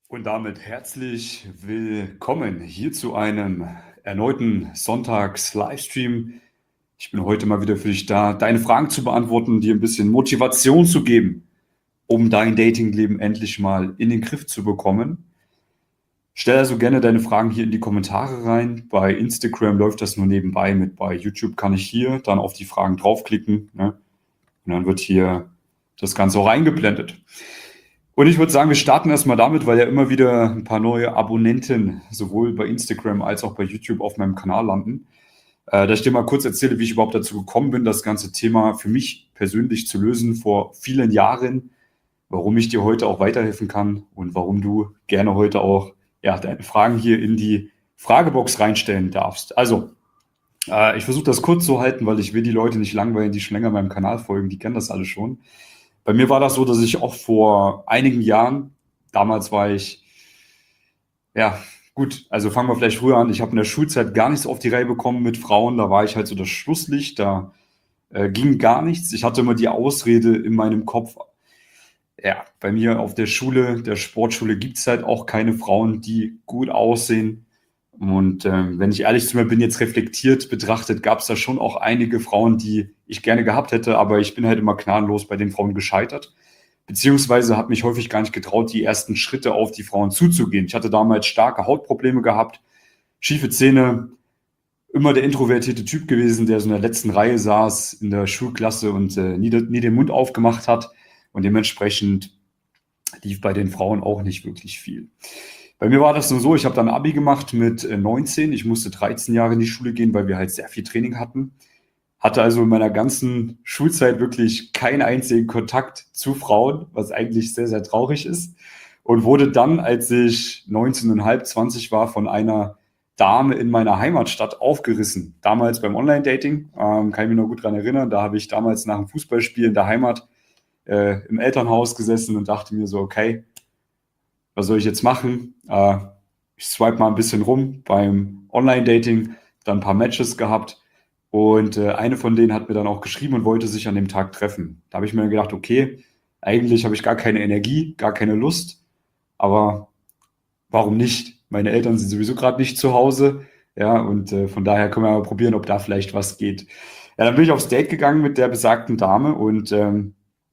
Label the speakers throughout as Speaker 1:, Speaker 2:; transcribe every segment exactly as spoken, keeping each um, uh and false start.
Speaker 1: Und damit herzlich willkommen hier zu einem erneuten Sonntags-Livestream. Ich bin heute mal wieder für dich da, deine Fragen zu beantworten, dir ein bisschen Motivation zu geben, um dein Datingleben endlich mal in den Griff zu bekommen. Stell also gerne deine Fragen hier in die Kommentare rein. Bei Instagram läuft das nur nebenbei mit. Bei YouTube kann ich hier dann auf die Fragen draufklicken, ne? Und dann wird hier das Ganze auch eingeblendet. Und ich würde sagen, wir starten erstmal damit, weil ja immer wieder ein paar neue Abonnenten sowohl bei Instagram als auch bei YouTube auf meinem Kanal landen. Äh, dass ich dir mal kurz erzähle, wie ich überhaupt dazu gekommen bin, das ganze Thema für mich persönlich zu lösen vor vielen Jahren, warum ich dir heute auch weiterhelfen kann und warum du gerne heute auch ja, deine Fragen hier in die Fragebox reinstellen darfst. Also, äh, ich versuche das kurz zu halten, weil ich will die Leute nicht langweilen, die schon länger meinem Kanal folgen, die kennen das alle schon. Bei mir war das so, dass ich auch vor einigen Jahren, damals war ich, ja, gut, also fangen wir vielleicht früher an. Ich habe in der Schulzeit gar nichts auf die Reihe bekommen mit Frauen. Da war ich halt so das Schlusslicht, da äh, ging gar nichts. Ich hatte immer die Ausrede in meinem Kopf, ja, bei mir auf der Schule, der Sportschule, gibt es halt auch keine Frauen, die gut aussehen. Und ähm, wenn ich ehrlich zu mir bin, jetzt reflektiert betrachtet, gab es da schon auch einige Frauen, die ich gerne gehabt hätte, aber ich bin halt immer gnadenlos bei den Frauen gescheitert. Beziehungsweise habe mich häufig gar nicht getraut, die ersten Schritte auf die Frauen zuzugehen. Ich hatte damals starke Hautprobleme gehabt, schiefe Zähne, immer der introvertierte Typ gewesen, der so in der letzten Reihe saß in der Schulklasse und äh, nie, nie den Mund aufgemacht hat. Und dementsprechend lief bei den Frauen auch nicht wirklich viel. Bei mir war das nur so, ich habe dann Abi gemacht mit äh, neunzehn. Ich musste dreizehn Jahre in die Schule gehen, weil wir halt sehr viel Training hatten. Hatte also in meiner ganzen Schulzeit wirklich keinen einzigen Kontakt zu Frauen, was eigentlich sehr, sehr traurig ist. Und wurde dann, als ich neunzehneinhalb, zwanzig war, von einer Dame in meiner Heimatstadt aufgerissen. Damals beim Online-Dating, ähm, kann ich mich noch gut dran erinnern. Da habe ich damals nach dem Fußballspiel in der Heimat äh, im Elternhaus gesessen und dachte mir so, okay, was soll ich jetzt machen? Äh, ich swipe mal ein bisschen rum beim Online-Dating, dann ein paar Matches gehabt und äh, eine von denen hat mir dann auch geschrieben und wollte sich an dem Tag treffen. Da habe ich mir gedacht, okay, eigentlich habe ich gar keine Energie, gar keine Lust, aber warum nicht? Meine Eltern sind sowieso gerade nicht zu Hause, ja, und äh, von daher können wir mal probieren, ob da vielleicht was geht. Ja, dann bin ich aufs Date gegangen mit der besagten Dame und ähm,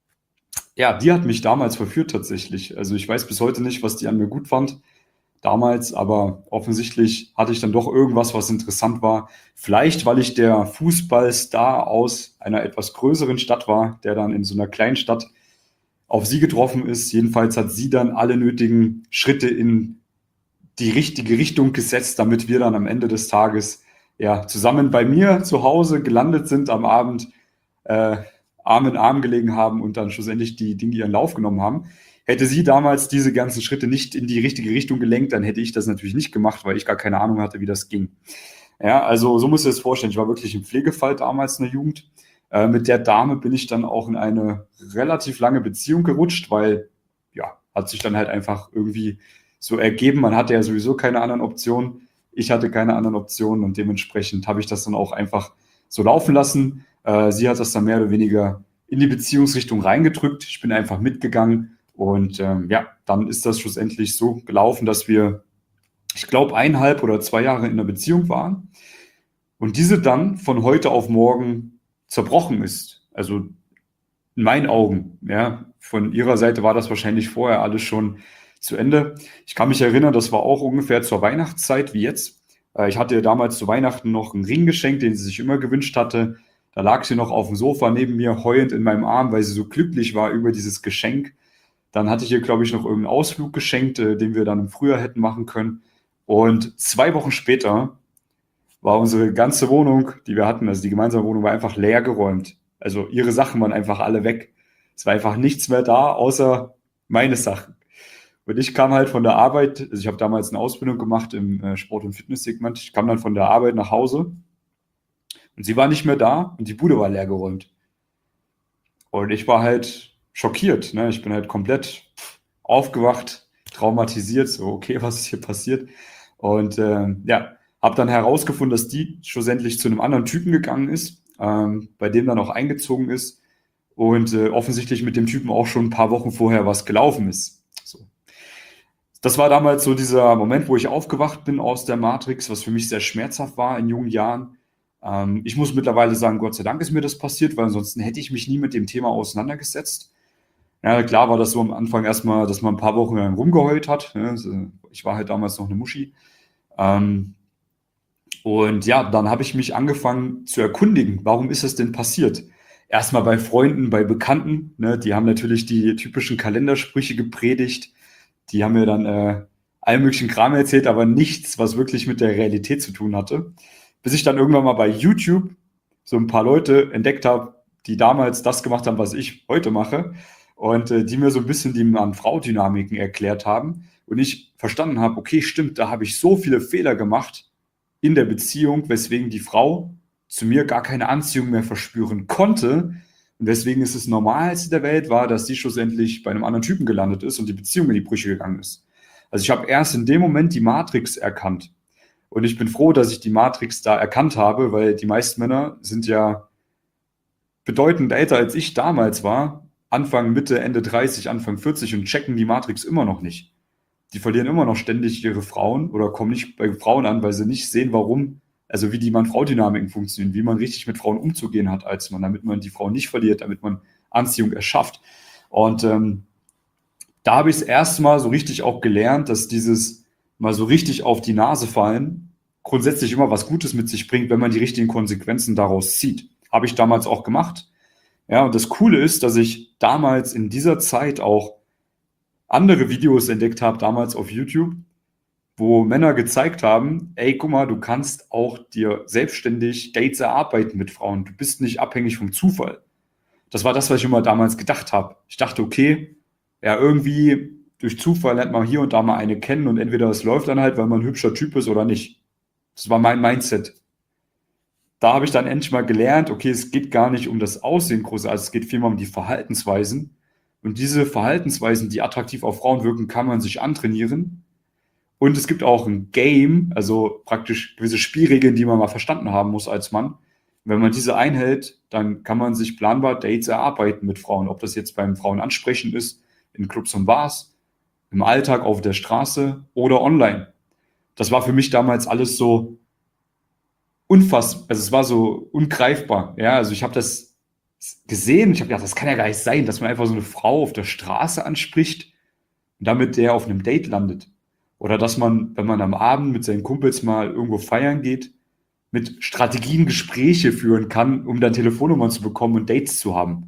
Speaker 1: ja, die hat mich damals verführt tatsächlich. Also ich weiß bis heute nicht, was die an mir gut fand damals, aber offensichtlich hatte ich dann doch irgendwas, was interessant war. Vielleicht, weil ich der Fußballstar aus einer etwas größeren Stadt war, der dann in so einer kleinen Stadt auf sie getroffen ist. Jedenfalls hat sie dann alle nötigen Schritte in die richtige Richtung gesetzt, damit wir dann am Ende des Tages ja zusammen bei mir zu Hause gelandet sind am Abend, äh, Arm in Arm gelegen haben und dann schlussendlich die Dinge ihren Lauf genommen haben. Hätte sie damals diese ganzen Schritte nicht in die richtige Richtung gelenkt, dann hätte ich das natürlich nicht gemacht, weil ich gar keine Ahnung hatte, wie das ging. Ja, also so musst du dir das vorstellen. Ich war wirklich im Pflegefall damals in der Jugend. Äh, mit der Dame bin ich dann auch in eine relativ lange Beziehung gerutscht, weil, ja, hat sich dann halt einfach irgendwie so ergeben. Man hatte ja sowieso keine anderen Optionen. Ich hatte keine anderen Optionen und dementsprechend habe ich das dann auch einfach so laufen lassen. Äh, sie hat das dann mehr oder weniger in die Beziehungsrichtung reingedrückt. Ich bin einfach mitgegangen und ähm, ja, dann ist das schlussendlich so gelaufen, dass wir, ich glaube, eineinhalb oder zwei Jahre in einer Beziehung waren und diese dann von heute auf morgen zerbrochen ist. Also in meinen Augen, ja, von ihrer Seite war das wahrscheinlich vorher alles schon zu Ende. Ich kann mich erinnern, das war auch ungefähr zur Weihnachtszeit wie jetzt. Äh, Ich hatte ihr damals zu Weihnachten noch einen Ring geschenkt, den sie sich immer gewünscht hatte. Da lag sie noch auf dem Sofa neben mir, heulend in meinem Arm, weil sie so glücklich war über dieses Geschenk. Dann hatte ich ihr, glaube ich, noch irgendeinen Ausflug geschenkt, äh, den wir dann im Frühjahr hätten machen können. Und zwei Wochen später war unsere ganze Wohnung, die wir hatten, also die gemeinsame Wohnung, war einfach leer geräumt. Also ihre Sachen waren einfach alle weg. Es war einfach nichts mehr da, außer meine Sachen. Und ich kam halt von der Arbeit, also ich habe damals eine Ausbildung gemacht im äh, Sport- und Fitnesssegment. Ich kam dann von der Arbeit nach Hause und sie war nicht mehr da und die Bude war leer geräumt. Und ich war halt schockiert, ne? Ich bin halt komplett aufgewacht, traumatisiert, so, okay, was ist hier passiert? Und ähm, ja, habe dann herausgefunden, dass die schlussendlich zu einem anderen Typen gegangen ist, ähm, bei dem dann auch eingezogen ist und äh, offensichtlich mit dem Typen auch schon ein paar Wochen vorher was gelaufen ist. So. Das war damals so dieser Moment, wo ich aufgewacht bin aus der Matrix, was für mich sehr schmerzhaft war in jungen Jahren. Ähm, ich muss mittlerweile sagen, Gott sei Dank ist mir das passiert, weil ansonsten hätte ich mich nie mit dem Thema auseinandergesetzt. Ja, klar war das so am Anfang erstmal, dass man ein paar Wochen lang rumgeheult hat. Ne? Also, ich war halt damals noch eine Muschi. Ähm, und ja, dann habe ich mich angefangen zu erkundigen, warum ist das denn passiert? Erstmal bei Freunden, bei Bekannten, ne? Die haben natürlich die typischen Kalendersprüche gepredigt. Die haben mir dann äh, allen möglichen Kram erzählt, aber nichts, was wirklich mit der Realität zu tun hatte. Bis ich dann irgendwann mal bei YouTube so ein paar Leute entdeckt habe, die damals das gemacht haben, was ich heute mache. Und äh, die mir so ein bisschen die Mann-Frau-Dynamiken erklärt haben. Und ich verstanden habe, okay, stimmt, da habe ich so viele Fehler gemacht in der Beziehung, weswegen die Frau zu mir gar keine Anziehung mehr verspüren konnte. Und deswegen ist es Normalste der Welt war, dass sie schlussendlich bei einem anderen Typen gelandet ist und die Beziehung in die Brüche gegangen ist. Also ich habe erst in dem Moment die Matrix erkannt. Und ich bin froh, dass ich die Matrix da erkannt habe, weil die meisten Männer sind ja bedeutend älter als ich damals war, Anfang, Mitte, Ende dreißig, Anfang vierzig und checken die Matrix immer noch nicht. Die verlieren immer noch ständig ihre Frauen oder kommen nicht bei Frauen an, weil sie nicht sehen, warum, also wie die Mann-Frau-Dynamiken funktionieren, wie man richtig mit Frauen umzugehen hat als Mann, damit man die Frauen nicht verliert, damit man Anziehung erschafft. Und ähm, da habe ich das erste Mal so richtig auch gelernt, dass dieses mal so richtig auf die Nase fallen grundsätzlich immer was Gutes mit sich bringt, wenn man die richtigen Konsequenzen daraus zieht. Habe ich damals auch gemacht. Ja, und das Coole ist, dass ich damals in dieser Zeit auch andere Videos entdeckt habe, damals auf YouTube, wo Männer gezeigt haben, ey, guck mal, du kannst auch dir selbstständig Dates erarbeiten mit Frauen. Du bist nicht abhängig vom Zufall. Das war das, was ich immer damals gedacht habe. Ich dachte, okay, ja, irgendwie durch Zufall lernt man hier und da mal eine kennen und entweder es läuft dann halt, weil man ein hübscher Typ ist oder nicht. Das war mein Mindset. Da habe ich dann endlich mal gelernt, okay, es geht gar nicht um das Aussehen groß, also es geht vielmehr um die Verhaltensweisen. Und diese Verhaltensweisen, die attraktiv auf Frauen wirken, kann man sich antrainieren. Und es gibt auch ein Game, also praktisch gewisse Spielregeln, die man mal verstanden haben muss als Mann. Wenn man diese einhält, dann kann man sich planbar Dates erarbeiten mit Frauen. Ob das jetzt beim Frauenansprechen ist, in Clubs und Bars, im Alltag auf der Straße oder online. Das war für mich damals alles so unfassbar, also es war so ungreifbar. Ja, also ich habe das gesehen, ich habe gedacht, das kann ja gar nicht sein, dass man einfach so eine Frau auf der Straße anspricht und damit der auf einem Date landet. Oder dass man, wenn man am Abend mit seinen Kumpels mal irgendwo feiern geht, mit Strategien Gespräche führen kann, um dann Telefonnummern zu bekommen und Dates zu haben.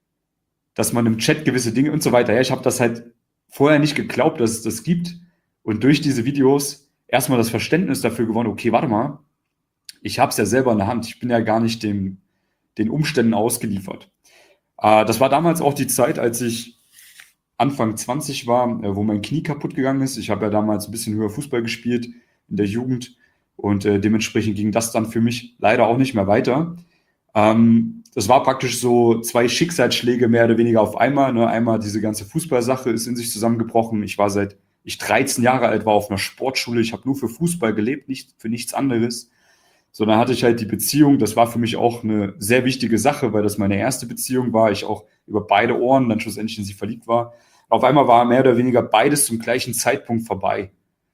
Speaker 1: Dass man im Chat gewisse Dinge und so weiter. Ja, ich habe das halt vorher nicht geglaubt, dass es das gibt. Und durch diese Videos erstmal das Verständnis dafür gewonnen, okay, warte mal, ich habe es ja selber in der Hand. Ich bin ja gar nicht dem, den Umständen ausgeliefert. Äh, das war damals auch die Zeit, als ich Anfang zwanzig war, äh, wo mein Knie kaputt gegangen ist. Ich habe ja damals ein bisschen höher Fußball gespielt in der Jugend und äh, dementsprechend ging das dann für mich leider auch nicht mehr weiter. Ähm, das war praktisch so zwei Schicksalsschläge mehr oder weniger auf einmal. Ne? Einmal diese ganze Fußballsache ist in sich zusammengebrochen. Ich war seit ich dreizehn Jahre alt war auf einer Sportschule. Ich habe nur für Fußball gelebt, nicht für nichts anderes. So, dann hatte ich halt die Beziehung. Das war für mich auch eine sehr wichtige Sache, weil das meine erste Beziehung war. Ich auch über beide Ohren dann schlussendlich in sie verliebt war. Auf einmal war mehr oder weniger beides zum gleichen Zeitpunkt vorbei.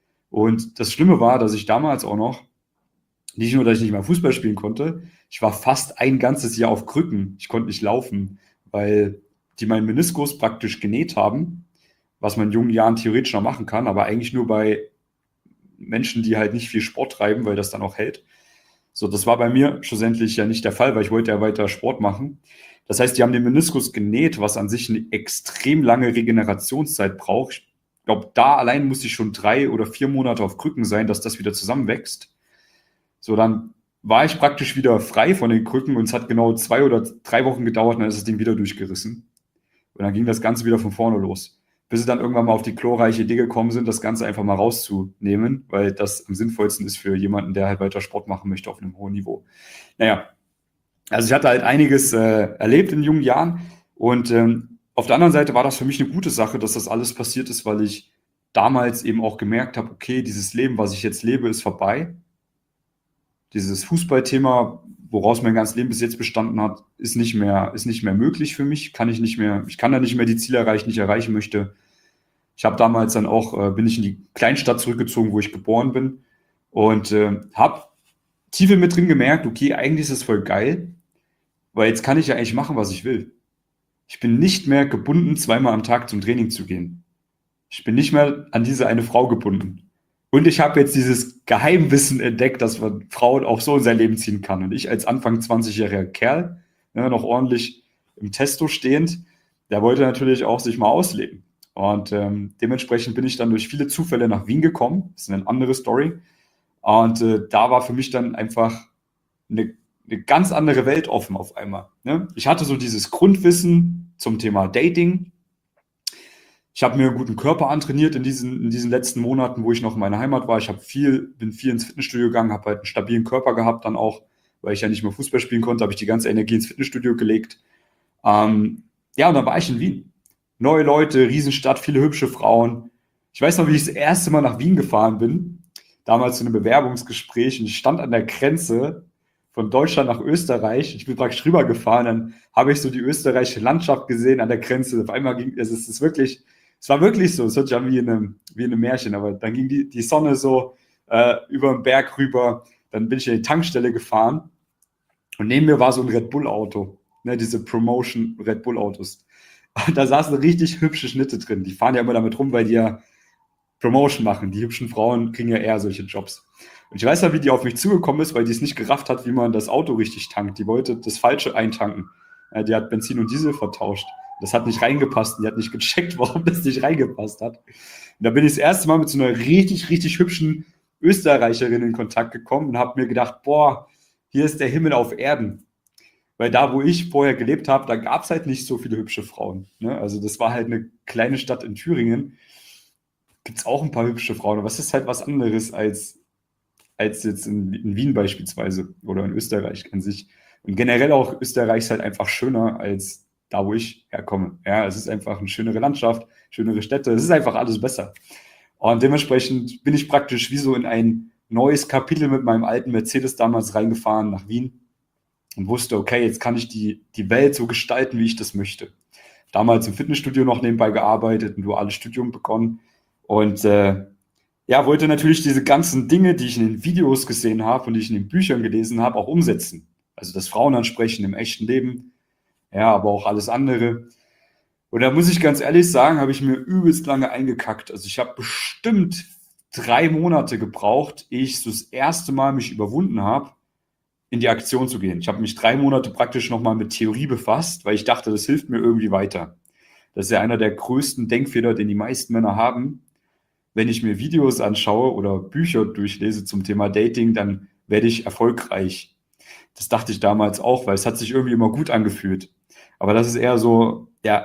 Speaker 1: Und das Schlimme war, dass ich damals auch noch, nicht nur, dass ich nicht mehr Fußball spielen konnte, ich war fast ein ganzes Jahr auf Krücken. Ich konnte nicht laufen, weil die meinen Meniskus praktisch genäht haben, was man in jungen Jahren theoretisch noch machen kann, aber eigentlich nur bei Menschen, die halt nicht viel Sport treiben, weil das dann auch hält. So, das war bei mir schlussendlich ja nicht der Fall, weil ich wollte ja weiter Sport machen. Das heißt, die haben den Meniskus genäht, was an sich eine extrem lange Regenerationszeit braucht. Ich glaube, da allein musste ich schon drei oder vier Monate auf Krücken sein, dass das wieder zusammenwächst. So, dann war ich praktisch wieder frei von den Krücken und es hat genau zwei oder drei Wochen gedauert, und dann ist das Ding wieder durchgerissen. Und dann ging das Ganze wieder von vorne los. Bis sie dann irgendwann mal auf die glorreiche Idee gekommen sind, das Ganze einfach mal rauszunehmen, weil das am sinnvollsten ist für jemanden, der halt weiter Sport machen möchte auf einem hohen Niveau. Naja, also ich hatte halt einiges äh, erlebt in jungen Jahren und ähm, auf der anderen Seite war das für mich eine gute Sache, dass das alles passiert ist, weil ich damals eben auch gemerkt habe, okay, dieses Leben, was ich jetzt lebe, ist vorbei. Dieses Fußballthema, woraus mein ganzes Leben bis jetzt bestanden hat, ist nicht mehr, ist nicht mehr möglich für mich. Kann ich nicht mehr, ich kann da nicht mehr die Ziele erreichen, die ich erreichen möchte. Ich habe damals dann auch, äh, bin ich in die Kleinstadt zurückgezogen, wo ich geboren bin und äh, habe tief in mir drin gemerkt, okay, eigentlich ist es voll geil, weil jetzt kann ich ja eigentlich machen, was ich will. Ich bin nicht mehr gebunden, zweimal am Tag zum Training zu gehen. Ich bin nicht mehr an diese eine Frau gebunden. Und ich habe jetzt dieses Geheimwissen entdeckt, dass man Frauen auch so in sein Leben ziehen kann. Und ich als Anfang zwanzigjähriger Kerl, ne, noch ordentlich im Testo stehend, der wollte natürlich auch sich mal ausleben. Und ähm, dementsprechend bin ich dann durch viele Zufälle nach Wien gekommen. Das ist eine andere Story. Und äh, da war für mich dann einfach eine, eine ganz andere Welt offen auf einmal. Ne? Ich hatte so dieses Grundwissen zum Thema Dating. Ich habe mir einen guten Körper antrainiert in diesen, in diesen letzten Monaten, wo ich noch in meiner Heimat war. Ich habe viel, bin viel ins Fitnessstudio gegangen, habe halt einen stabilen Körper gehabt dann auch, weil ich ja nicht mehr Fußball spielen konnte, habe ich die ganze Energie ins Fitnessstudio gelegt. Ähm, ja, und dann war ich in Wien. Neue Leute, Riesenstadt, viele hübsche Frauen. Ich weiß noch, wie ich das erste Mal nach Wien gefahren bin, damals zu einem Bewerbungsgespräch und ich stand an der Grenze von Deutschland nach Österreich. Ich bin praktisch rübergefahren, dann habe ich so die österreichische Landschaft gesehen an der Grenze. Auf einmal ging es, es ist wirklich, es war wirklich so, es hört sich an wie in einem, wie in einem Märchen, aber dann ging die, die Sonne so äh, über den Berg rüber, dann bin ich in die Tankstelle gefahren und neben mir war so ein Red Bull-Auto, ne, diese Promotion Red Bull-Autos. Und da saßen richtig hübsche Schnitte drin. Die fahren ja immer damit rum, weil die ja Promotion machen. Die hübschen Frauen kriegen ja eher solche Jobs. Und ich weiß ja, wie die auf mich zugekommen ist, weil die es nicht gerafft hat, wie man das Auto richtig tankt. Die wollte das Falsche eintanken. Ja, die hat Benzin und Diesel vertauscht. Das hat nicht reingepasst. Und die hat nicht gecheckt, warum das nicht reingepasst hat. Und da bin ich das erste Mal mit so einer richtig, richtig hübschen Österreicherin in Kontakt gekommen und habe mir gedacht, boah, hier ist der Himmel auf Erden. Weil da, wo ich vorher gelebt habe, da gab es halt nicht so viele hübsche Frauen. Ne? Also das war halt eine kleine Stadt in Thüringen. Gibt es auch ein paar hübsche Frauen, aber es ist halt was anderes als, als jetzt in, in Wien beispielsweise oder in Österreich an sich. Und generell auch Österreich ist halt einfach schöner als da, wo ich herkomme. Ja, es ist einfach eine schönere Landschaft, schönere Städte, es ist einfach alles besser. Und dementsprechend bin ich praktisch wie so in ein neues Kapitel mit meinem alten Mercedes damals reingefahren nach Wien und wusste, okay, jetzt kann ich die, die Welt so gestalten, wie ich das möchte. Damals im Fitnessstudio noch nebenbei gearbeitet, ein duales Studium begonnen und äh, ja, wollte natürlich diese ganzen Dinge, die ich in den Videos gesehen habe und die ich in den Büchern gelesen habe, auch umsetzen. Also das Frauen ansprechen im echten Leben, ja, aber auch alles andere. Und da muss ich ganz ehrlich sagen, habe ich mir übelst lange eingekackt. Also ich habe bestimmt drei Monate gebraucht, ehe ich so das erste Mal mich überwunden habe, in die Aktion zu gehen. Ich habe mich drei Monate praktisch nochmal mit Theorie befasst, weil ich dachte, das hilft mir irgendwie weiter. Das ist ja einer der größten Denkfehler, den die meisten Männer haben. Wenn ich mir Videos anschaue oder Bücher durchlese zum Thema Dating, dann werde ich erfolgreich. Das dachte ich damals auch, weil es hat sich irgendwie immer gut angefühlt. Aber das ist eher so, ja,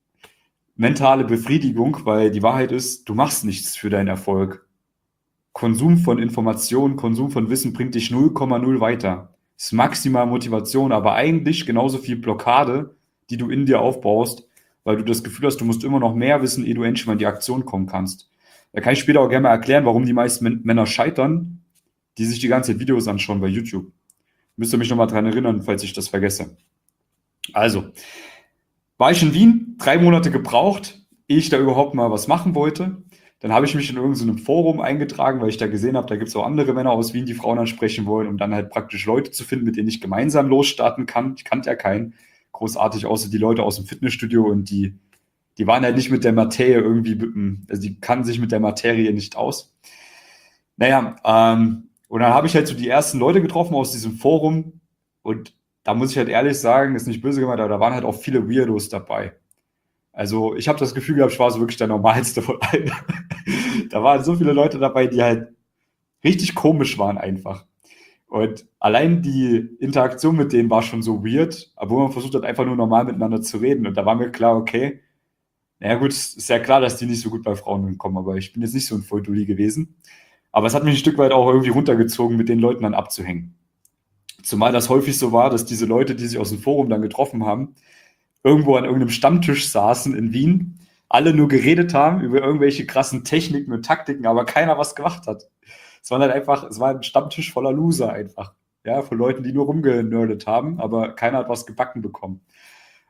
Speaker 1: mentale Befriedigung, weil die Wahrheit ist, du machst nichts für deinen Erfolg. Konsum von Informationen, Konsum von Wissen bringt dich null Komma null weiter. Das ist maximal Motivation, aber eigentlich genauso viel Blockade, die du in dir aufbaust, weil du das Gefühl hast, du musst immer noch mehr wissen, ehe du endlich mal in die Aktion kommen kannst. Da kann ich später auch gerne mal erklären, warum die meisten Män- Männer scheitern, die sich die ganze Zeit Videos anschauen bei YouTube. Müsst ihr mich nochmal dran erinnern, falls ich das vergesse. Also, war ich in Wien, drei Monate gebraucht, ehe ich da überhaupt mal was machen wollte. Dann habe ich mich in irgendeinem Forum eingetragen, weil ich da gesehen habe, da gibt es auch andere Männer aus Wien, die Frauen ansprechen wollen, um dann halt praktisch Leute zu finden, mit denen ich gemeinsam losstarten kann. Ich kannte ja keinen großartig, außer die Leute aus dem Fitnessstudio und die, die waren halt nicht mit der Materie irgendwie, also die kannten sich mit der Materie nicht aus. Naja, ähm, und dann habe ich halt so die ersten Leute getroffen aus diesem Forum und da muss ich halt ehrlich sagen, ist nicht böse gemeint, aber da waren halt auch viele Weirdos dabei. Also ich habe das Gefühl gehabt, ich war so wirklich der Normalste von allen. Da waren so viele Leute dabei, die halt richtig komisch waren einfach. Und allein die Interaktion mit denen war schon so weird, obwohl man versucht hat, einfach nur normal miteinander zu reden. Und da war mir klar, okay, naja gut, es ist ja klar, dass die nicht so gut bei Frauen kommen, aber ich bin jetzt nicht so ein Volldulli gewesen. Aber es hat mich ein Stück weit auch irgendwie runtergezogen, mit den Leuten dann abzuhängen. Zumal das häufig so war, dass diese Leute, die sich aus dem Forum dann getroffen haben, irgendwo an irgendeinem Stammtisch saßen in Wien, alle nur geredet haben über irgendwelche krassen Techniken und Taktiken, aber keiner was gemacht hat. Es war halt einfach, es war ein Stammtisch voller Loser einfach. Ja, von Leuten, die nur rumgenördet haben, aber keiner hat was gebacken bekommen.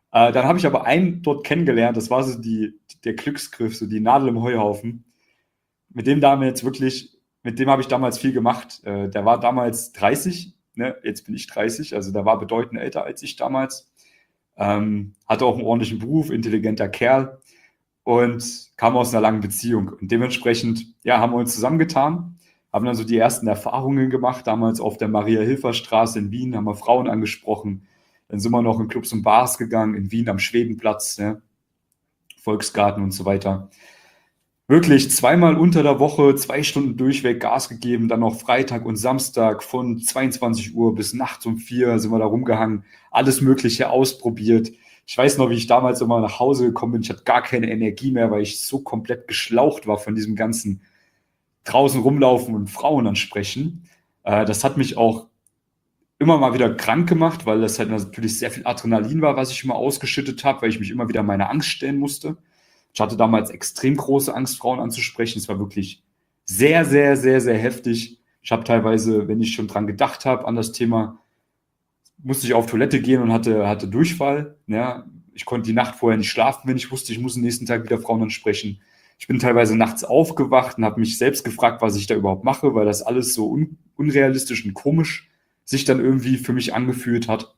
Speaker 1: Äh, dann habe ich aber einen dort kennengelernt, das war so die, der Glücksgriff, so die Nadel im Heuhaufen. Mit dem damals wirklich, mit dem habe ich damals viel gemacht. Äh, der war damals dreißig, ne? Jetzt bin ich dreißig, also der war bedeutend älter als ich damals. Ähm, hatte auch einen ordentlichen Beruf, intelligenter Kerl und kam aus einer langen Beziehung. Und dementsprechend, ja, haben wir uns zusammengetan, haben dann so die ersten Erfahrungen gemacht, damals auf der Maria-Hilfer-Straße in Wien, haben wir Frauen angesprochen. Dann sind wir noch in Clubs und Bars gegangen, in Wien am Schwedenplatz, ne? Volksgarten und so weiter. Wirklich zweimal unter der Woche, zwei Stunden durchweg Gas gegeben, dann noch Freitag und Samstag von zweiundzwanzig Uhr bis nachts um vier sind wir da rumgehangen, alles Mögliche ausprobiert. Ich weiß noch, wie ich damals immer nach Hause gekommen bin. Ich hatte gar keine Energie mehr, weil ich so komplett geschlaucht war von diesem ganzen draußen rumlaufen und Frauen ansprechen. Äh, das hat mich auch immer mal wieder krank gemacht, weil das halt natürlich sehr viel Adrenalin war, was ich immer ausgeschüttet habe, weil ich mich immer wieder meiner Angst stellen musste. Ich hatte damals extrem große Angst, Frauen anzusprechen. Es war wirklich sehr, sehr, sehr, sehr heftig. Ich habe teilweise, wenn ich schon dran gedacht habe, an das Thema, musste ich auf Toilette gehen und hatte, hatte Durchfall. Ja, ich konnte die Nacht vorher nicht schlafen, wenn ich wusste, ich muss am nächsten Tag wieder Frauen ansprechen. Ich bin teilweise nachts aufgewacht und habe mich selbst gefragt, was ich da überhaupt mache, weil das alles so un unrealistisch und komisch sich dann irgendwie für mich angefühlt hat.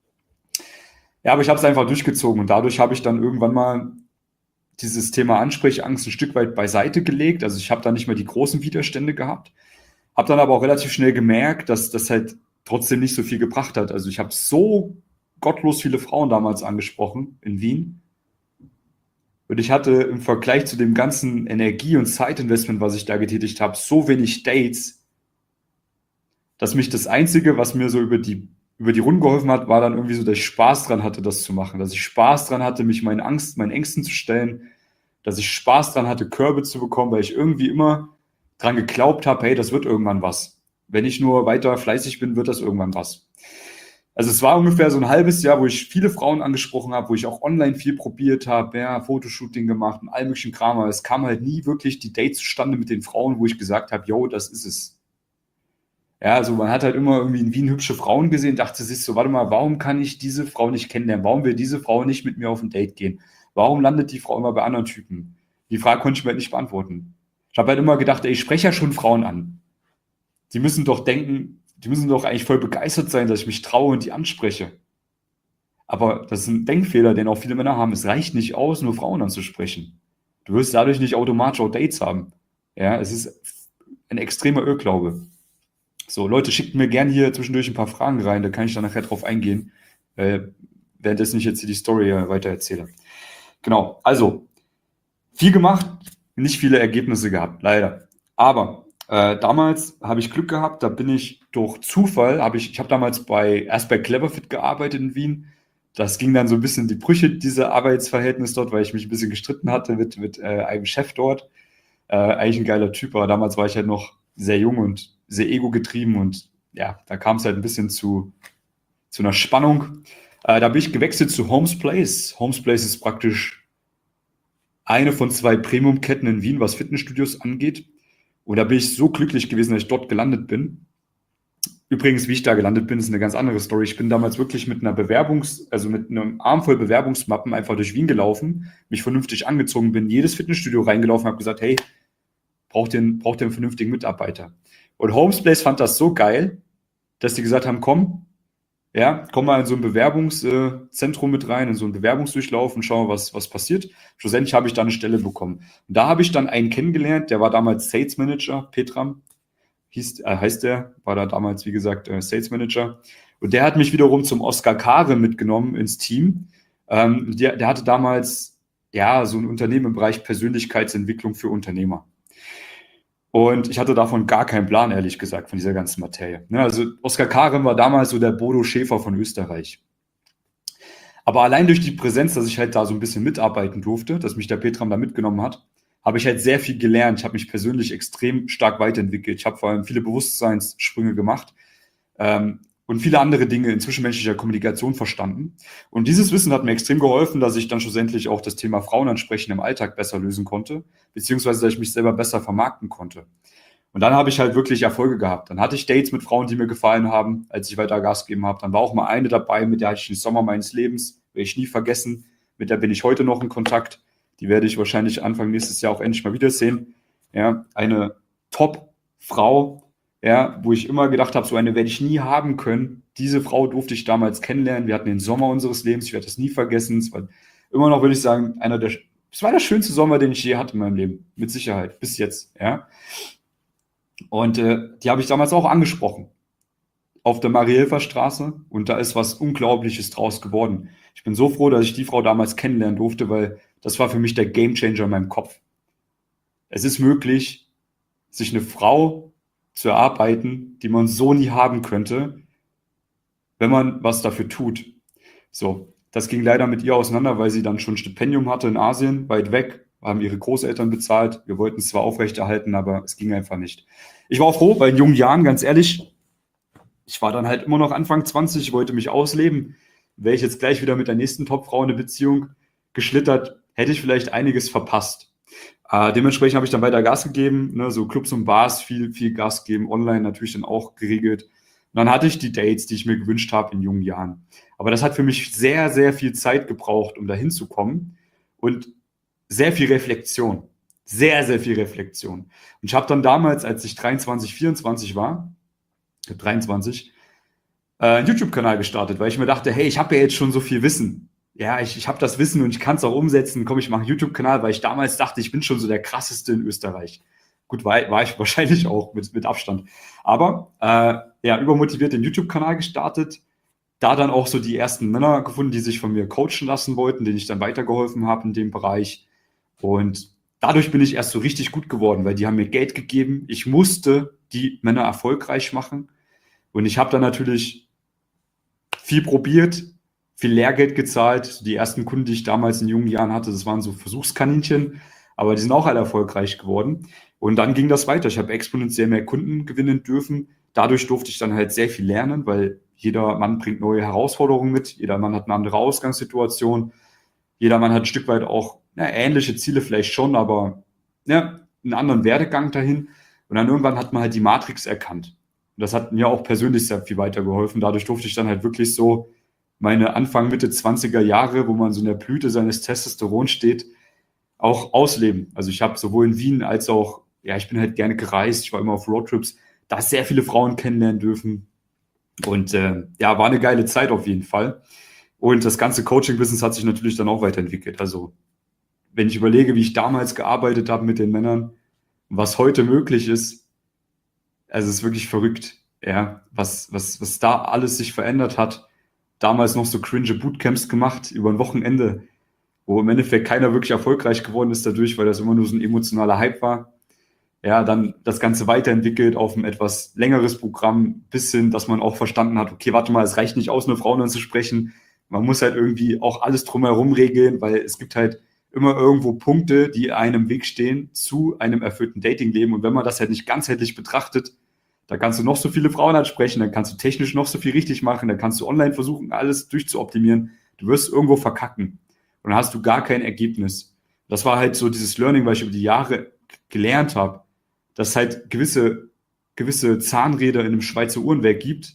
Speaker 1: Ja, aber ich habe es einfach durchgezogen und dadurch habe ich dann irgendwann mal dieses Thema Ansprechangst ein Stück weit beiseite gelegt. Also ich habe da nicht mehr die großen Widerstände gehabt, habe dann aber auch relativ schnell gemerkt, dass das halt trotzdem nicht so viel gebracht hat. Also ich habe so gottlos viele Frauen damals angesprochen in Wien und ich hatte im Vergleich zu dem ganzen Energie- und Zeitinvestment, was ich da getätigt habe, so wenig Dates, dass mich das Einzige, was mir so über die, über die Runden geholfen hat, war dann irgendwie so, dass ich Spaß dran hatte, das zu machen. Dass ich Spaß dran hatte, mich meinen Angst, meinen Ängsten zu stellen. Dass ich Spaß dran hatte, Körbe zu bekommen, weil ich irgendwie immer dran geglaubt habe, hey, das wird irgendwann was. Wenn ich nur weiter fleißig bin, wird das irgendwann was. Also es war ungefähr so ein halbes Jahr, wo ich viele Frauen angesprochen habe, wo ich auch online viel probiert habe, ja, Fotoshooting gemacht und all möglichen Kram, aber es kam halt nie wirklich die Dates zustande mit den Frauen, wo ich gesagt habe, yo, das ist es. Ja, also man hat halt immer irgendwie in Wien hübsche Frauen gesehen, dachte sich so, warte mal, warum kann ich diese Frau nicht kennenlernen? Warum will diese Frau nicht mit mir auf ein Date gehen? Warum landet die Frau immer bei anderen Typen? Die Frage konnte ich mir halt nicht beantworten. Ich habe halt immer gedacht, ey, ich spreche ja schon Frauen an. Die müssen doch denken, die müssen doch eigentlich voll begeistert sein, dass ich mich traue und die anspreche. Aber das ist ein Denkfehler, den auch viele Männer haben. Es reicht nicht aus, nur Frauen anzusprechen. Du wirst dadurch nicht automatisch auch Dates haben. Ja, es ist ein extremer Irrglaube. So, Leute, schickt mir gerne hier zwischendurch ein paar Fragen rein, da kann ich dann nachher drauf eingehen, äh, währenddessen ich jetzt hier die Story äh, weiter erzähle. Genau, also, viel gemacht, nicht viele Ergebnisse gehabt, leider. Aber äh, damals habe ich Glück gehabt, da bin ich durch Zufall, habe ich, ich habe damals bei, erst bei Cleverfit gearbeitet in Wien. Das ging dann so ein bisschen in die Brüche, diese Arbeitsverhältnis dort, weil ich mich ein bisschen gestritten hatte mit, mit äh, einem Chef dort. Äh, eigentlich ein geiler Typ, aber damals war ich halt noch sehr jung und sehr ego-getrieben und ja, da kam es halt ein bisschen zu, zu einer Spannung. Äh, da bin ich gewechselt zu Homes Place. Homes Place ist praktisch eine von zwei Premium-Ketten in Wien, was Fitnessstudios angeht. Und da bin ich so glücklich gewesen, dass ich dort gelandet bin. Übrigens, wie ich da gelandet bin, ist eine ganz andere Story. Ich bin damals wirklich mit einer Bewerbungs-, also mit einem Arm voll Bewerbungsmappen einfach durch Wien gelaufen, mich vernünftig angezogen bin, jedes Fitnessstudio reingelaufen, habe gesagt, hey, braucht ihr, braucht ihr einen vernünftigen Mitarbeiter? Und Homes Place fand das so geil, dass die gesagt haben, komm, ja, komm mal in so ein Bewerbungszentrum mit rein, in so einen Bewerbungsdurchlauf und schau, was, was passiert. Schlussendlich habe ich da eine Stelle bekommen. Und da habe ich dann einen kennengelernt, der war damals Sales Manager, Petram, hieß, äh, heißt der, war da damals, wie gesagt, äh, Sales Manager. Und der hat mich wiederum zum Oskar Kare mitgenommen ins Team. Ähm, der, der hatte damals, ja, so ein Unternehmen im Bereich Persönlichkeitsentwicklung für Unternehmer. Und ich hatte davon gar keinen Plan, ehrlich gesagt, von dieser ganzen Materie. Ne, also Oskar Karen war damals so der Bodo Schäfer von Österreich. Aber allein durch die Präsenz, dass ich halt da so ein bisschen mitarbeiten durfte, dass mich der Petram da mitgenommen hat, habe ich halt sehr viel gelernt. Ich habe mich persönlich extrem stark weiterentwickelt. Ich habe vor allem viele Bewusstseinssprünge gemacht ähm, und viele andere Dinge in zwischenmenschlicher Kommunikation verstanden. Und dieses Wissen hat mir extrem geholfen, dass ich dann schlussendlich auch das Thema Frauen ansprechen im Alltag besser lösen konnte, beziehungsweise dass ich mich selber besser vermarkten konnte. Und dann habe ich halt wirklich Erfolge gehabt. Dann hatte ich Dates mit Frauen, die mir gefallen haben, als ich weiter Gas gegeben habe. Dann war auch mal eine dabei, mit der hatte ich den Sommer meines Lebens. werde ich nie vergessen. Mit der bin ich heute noch in Kontakt. Die werde ich wahrscheinlich Anfang nächstes Jahr auch endlich mal wiedersehen. Ja, eine Top-Frau, ja, wo ich immer gedacht habe, so eine werde ich nie haben können. Diese Frau durfte ich damals kennenlernen. Wir hatten den Sommer unseres Lebens. Ich werde das nie vergessen. Es war immer noch, würde ich sagen, einer der, es war der schönste Sommer, den ich je hatte in meinem Leben. Mit Sicherheit. Bis jetzt, ja. Und äh, die habe ich damals auch angesprochen. Auf der Marie-Hilfer-Straße. Und da ist was Unglaubliches draus geworden. Ich bin so froh, dass ich die Frau damals kennenlernen durfte, weil das war für mich der Gamechanger in meinem Kopf. Es ist möglich, sich eine Frau zu erarbeiten, die man so nie haben könnte, wenn man was dafür tut. So, das ging leider mit ihr auseinander, weil sie dann schon ein Stipendium hatte in Asien, weit weg, haben ihre Großeltern bezahlt. Wir wollten es zwar aufrechterhalten, aber es ging einfach nicht. Ich war auch froh, weil in jungen Jahren, ganz ehrlich, ich war dann halt immer noch Anfang zwanzig, ich wollte mich ausleben. Wäre ich jetzt gleich wieder mit der nächsten Topfrau in eine Beziehung geschlittert, hätte ich vielleicht einiges verpasst. Äh, dementsprechend habe ich dann weiter Gas gegeben, ne, so Clubs und Bars, viel, viel Gas gegeben, online natürlich dann auch geregelt. Und dann hatte ich die Dates, die ich mir gewünscht habe in jungen Jahren. Aber das hat für mich sehr, sehr viel Zeit gebraucht, um da hinzukommen und sehr viel Reflexion. Sehr, sehr viel Reflexion. Und ich habe dann damals, als ich dreiundzwanzig, vierundzwanzig war, dreiundzwanzig, äh, einen YouTube-Kanal gestartet, weil ich mir dachte, hey, ich habe ja jetzt schon so viel Wissen. Ja, ich, ich habe das Wissen und ich kann es auch umsetzen. Komm, ich mache einen YouTube-Kanal, weil ich damals dachte, ich bin schon so der krasseste in Österreich. Gut, war, war ich wahrscheinlich auch mit, mit Abstand. Aber äh, ja, übermotiviert den YouTube-Kanal gestartet, da dann auch so die ersten Männer gefunden, die sich von mir coachen lassen wollten, denen ich dann weitergeholfen habe in dem Bereich. Und dadurch bin ich erst so richtig gut geworden, weil die haben mir Geld gegeben. Ich musste die Männer erfolgreich machen. Und ich habe dann natürlich viel probiert, viel Lehrgeld gezahlt. Die ersten Kunden, die ich damals in jungen Jahren hatte, das waren so Versuchskaninchen, aber die sind auch alle erfolgreich geworden. Und dann ging das weiter. Ich habe exponentiell mehr Kunden gewinnen dürfen. Dadurch durfte ich dann halt sehr viel lernen, weil jeder Mann bringt neue Herausforderungen mit. Jeder Mann hat eine andere Ausgangssituation. Jeder Mann hat ein Stück weit auch na, ähnliche Ziele vielleicht schon, aber ja, einen anderen Werdegang dahin. Und dann irgendwann hat man halt die Matrix erkannt. Und das hat mir auch persönlich sehr viel weitergeholfen. Dadurch durfte ich dann halt wirklich so meine Anfang, Mitte zwanziger Jahre, wo man so in der Blüte seines Testosterons steht, auch ausleben. Also ich habe sowohl in Wien als auch, ja, ich bin halt gerne gereist, ich war immer auf Roadtrips, da sehr viele Frauen kennenlernen dürfen. Und äh, ja, war eine geile Zeit auf jeden Fall. Und das ganze Coaching-Business hat sich natürlich dann auch weiterentwickelt. Also wenn ich überlege, wie ich damals gearbeitet habe mit den Männern, was heute möglich ist, also es ist wirklich verrückt, ja, was, was, was da alles sich verändert hat. Damals noch so cringe Bootcamps gemacht über ein Wochenende, wo im Endeffekt keiner wirklich erfolgreich geworden ist dadurch, weil das immer nur so ein emotionaler Hype war. Ja, dann das Ganze weiterentwickelt auf ein etwas längeres Programm, bis hin, dass man auch verstanden hat, okay, warte mal, es reicht nicht aus, eine Frau anzusprechen. Man muss halt irgendwie auch alles drumherum regeln, weil es gibt halt immer irgendwo Punkte, die einem im Weg stehen zu einem erfüllten Datingleben. Und wenn man das halt nicht ganzheitlich betrachtet, da kannst du noch so viele Frauen ansprechen, dann kannst du technisch noch so viel richtig machen, dann kannst du online versuchen, alles durchzuoptimieren. Du wirst irgendwo verkacken und dann hast du gar kein Ergebnis. Das war halt so dieses Learning, weil ich über die Jahre gelernt habe, dass es halt gewisse, gewisse Zahnräder in einem Schweizer Uhrenwerk gibt,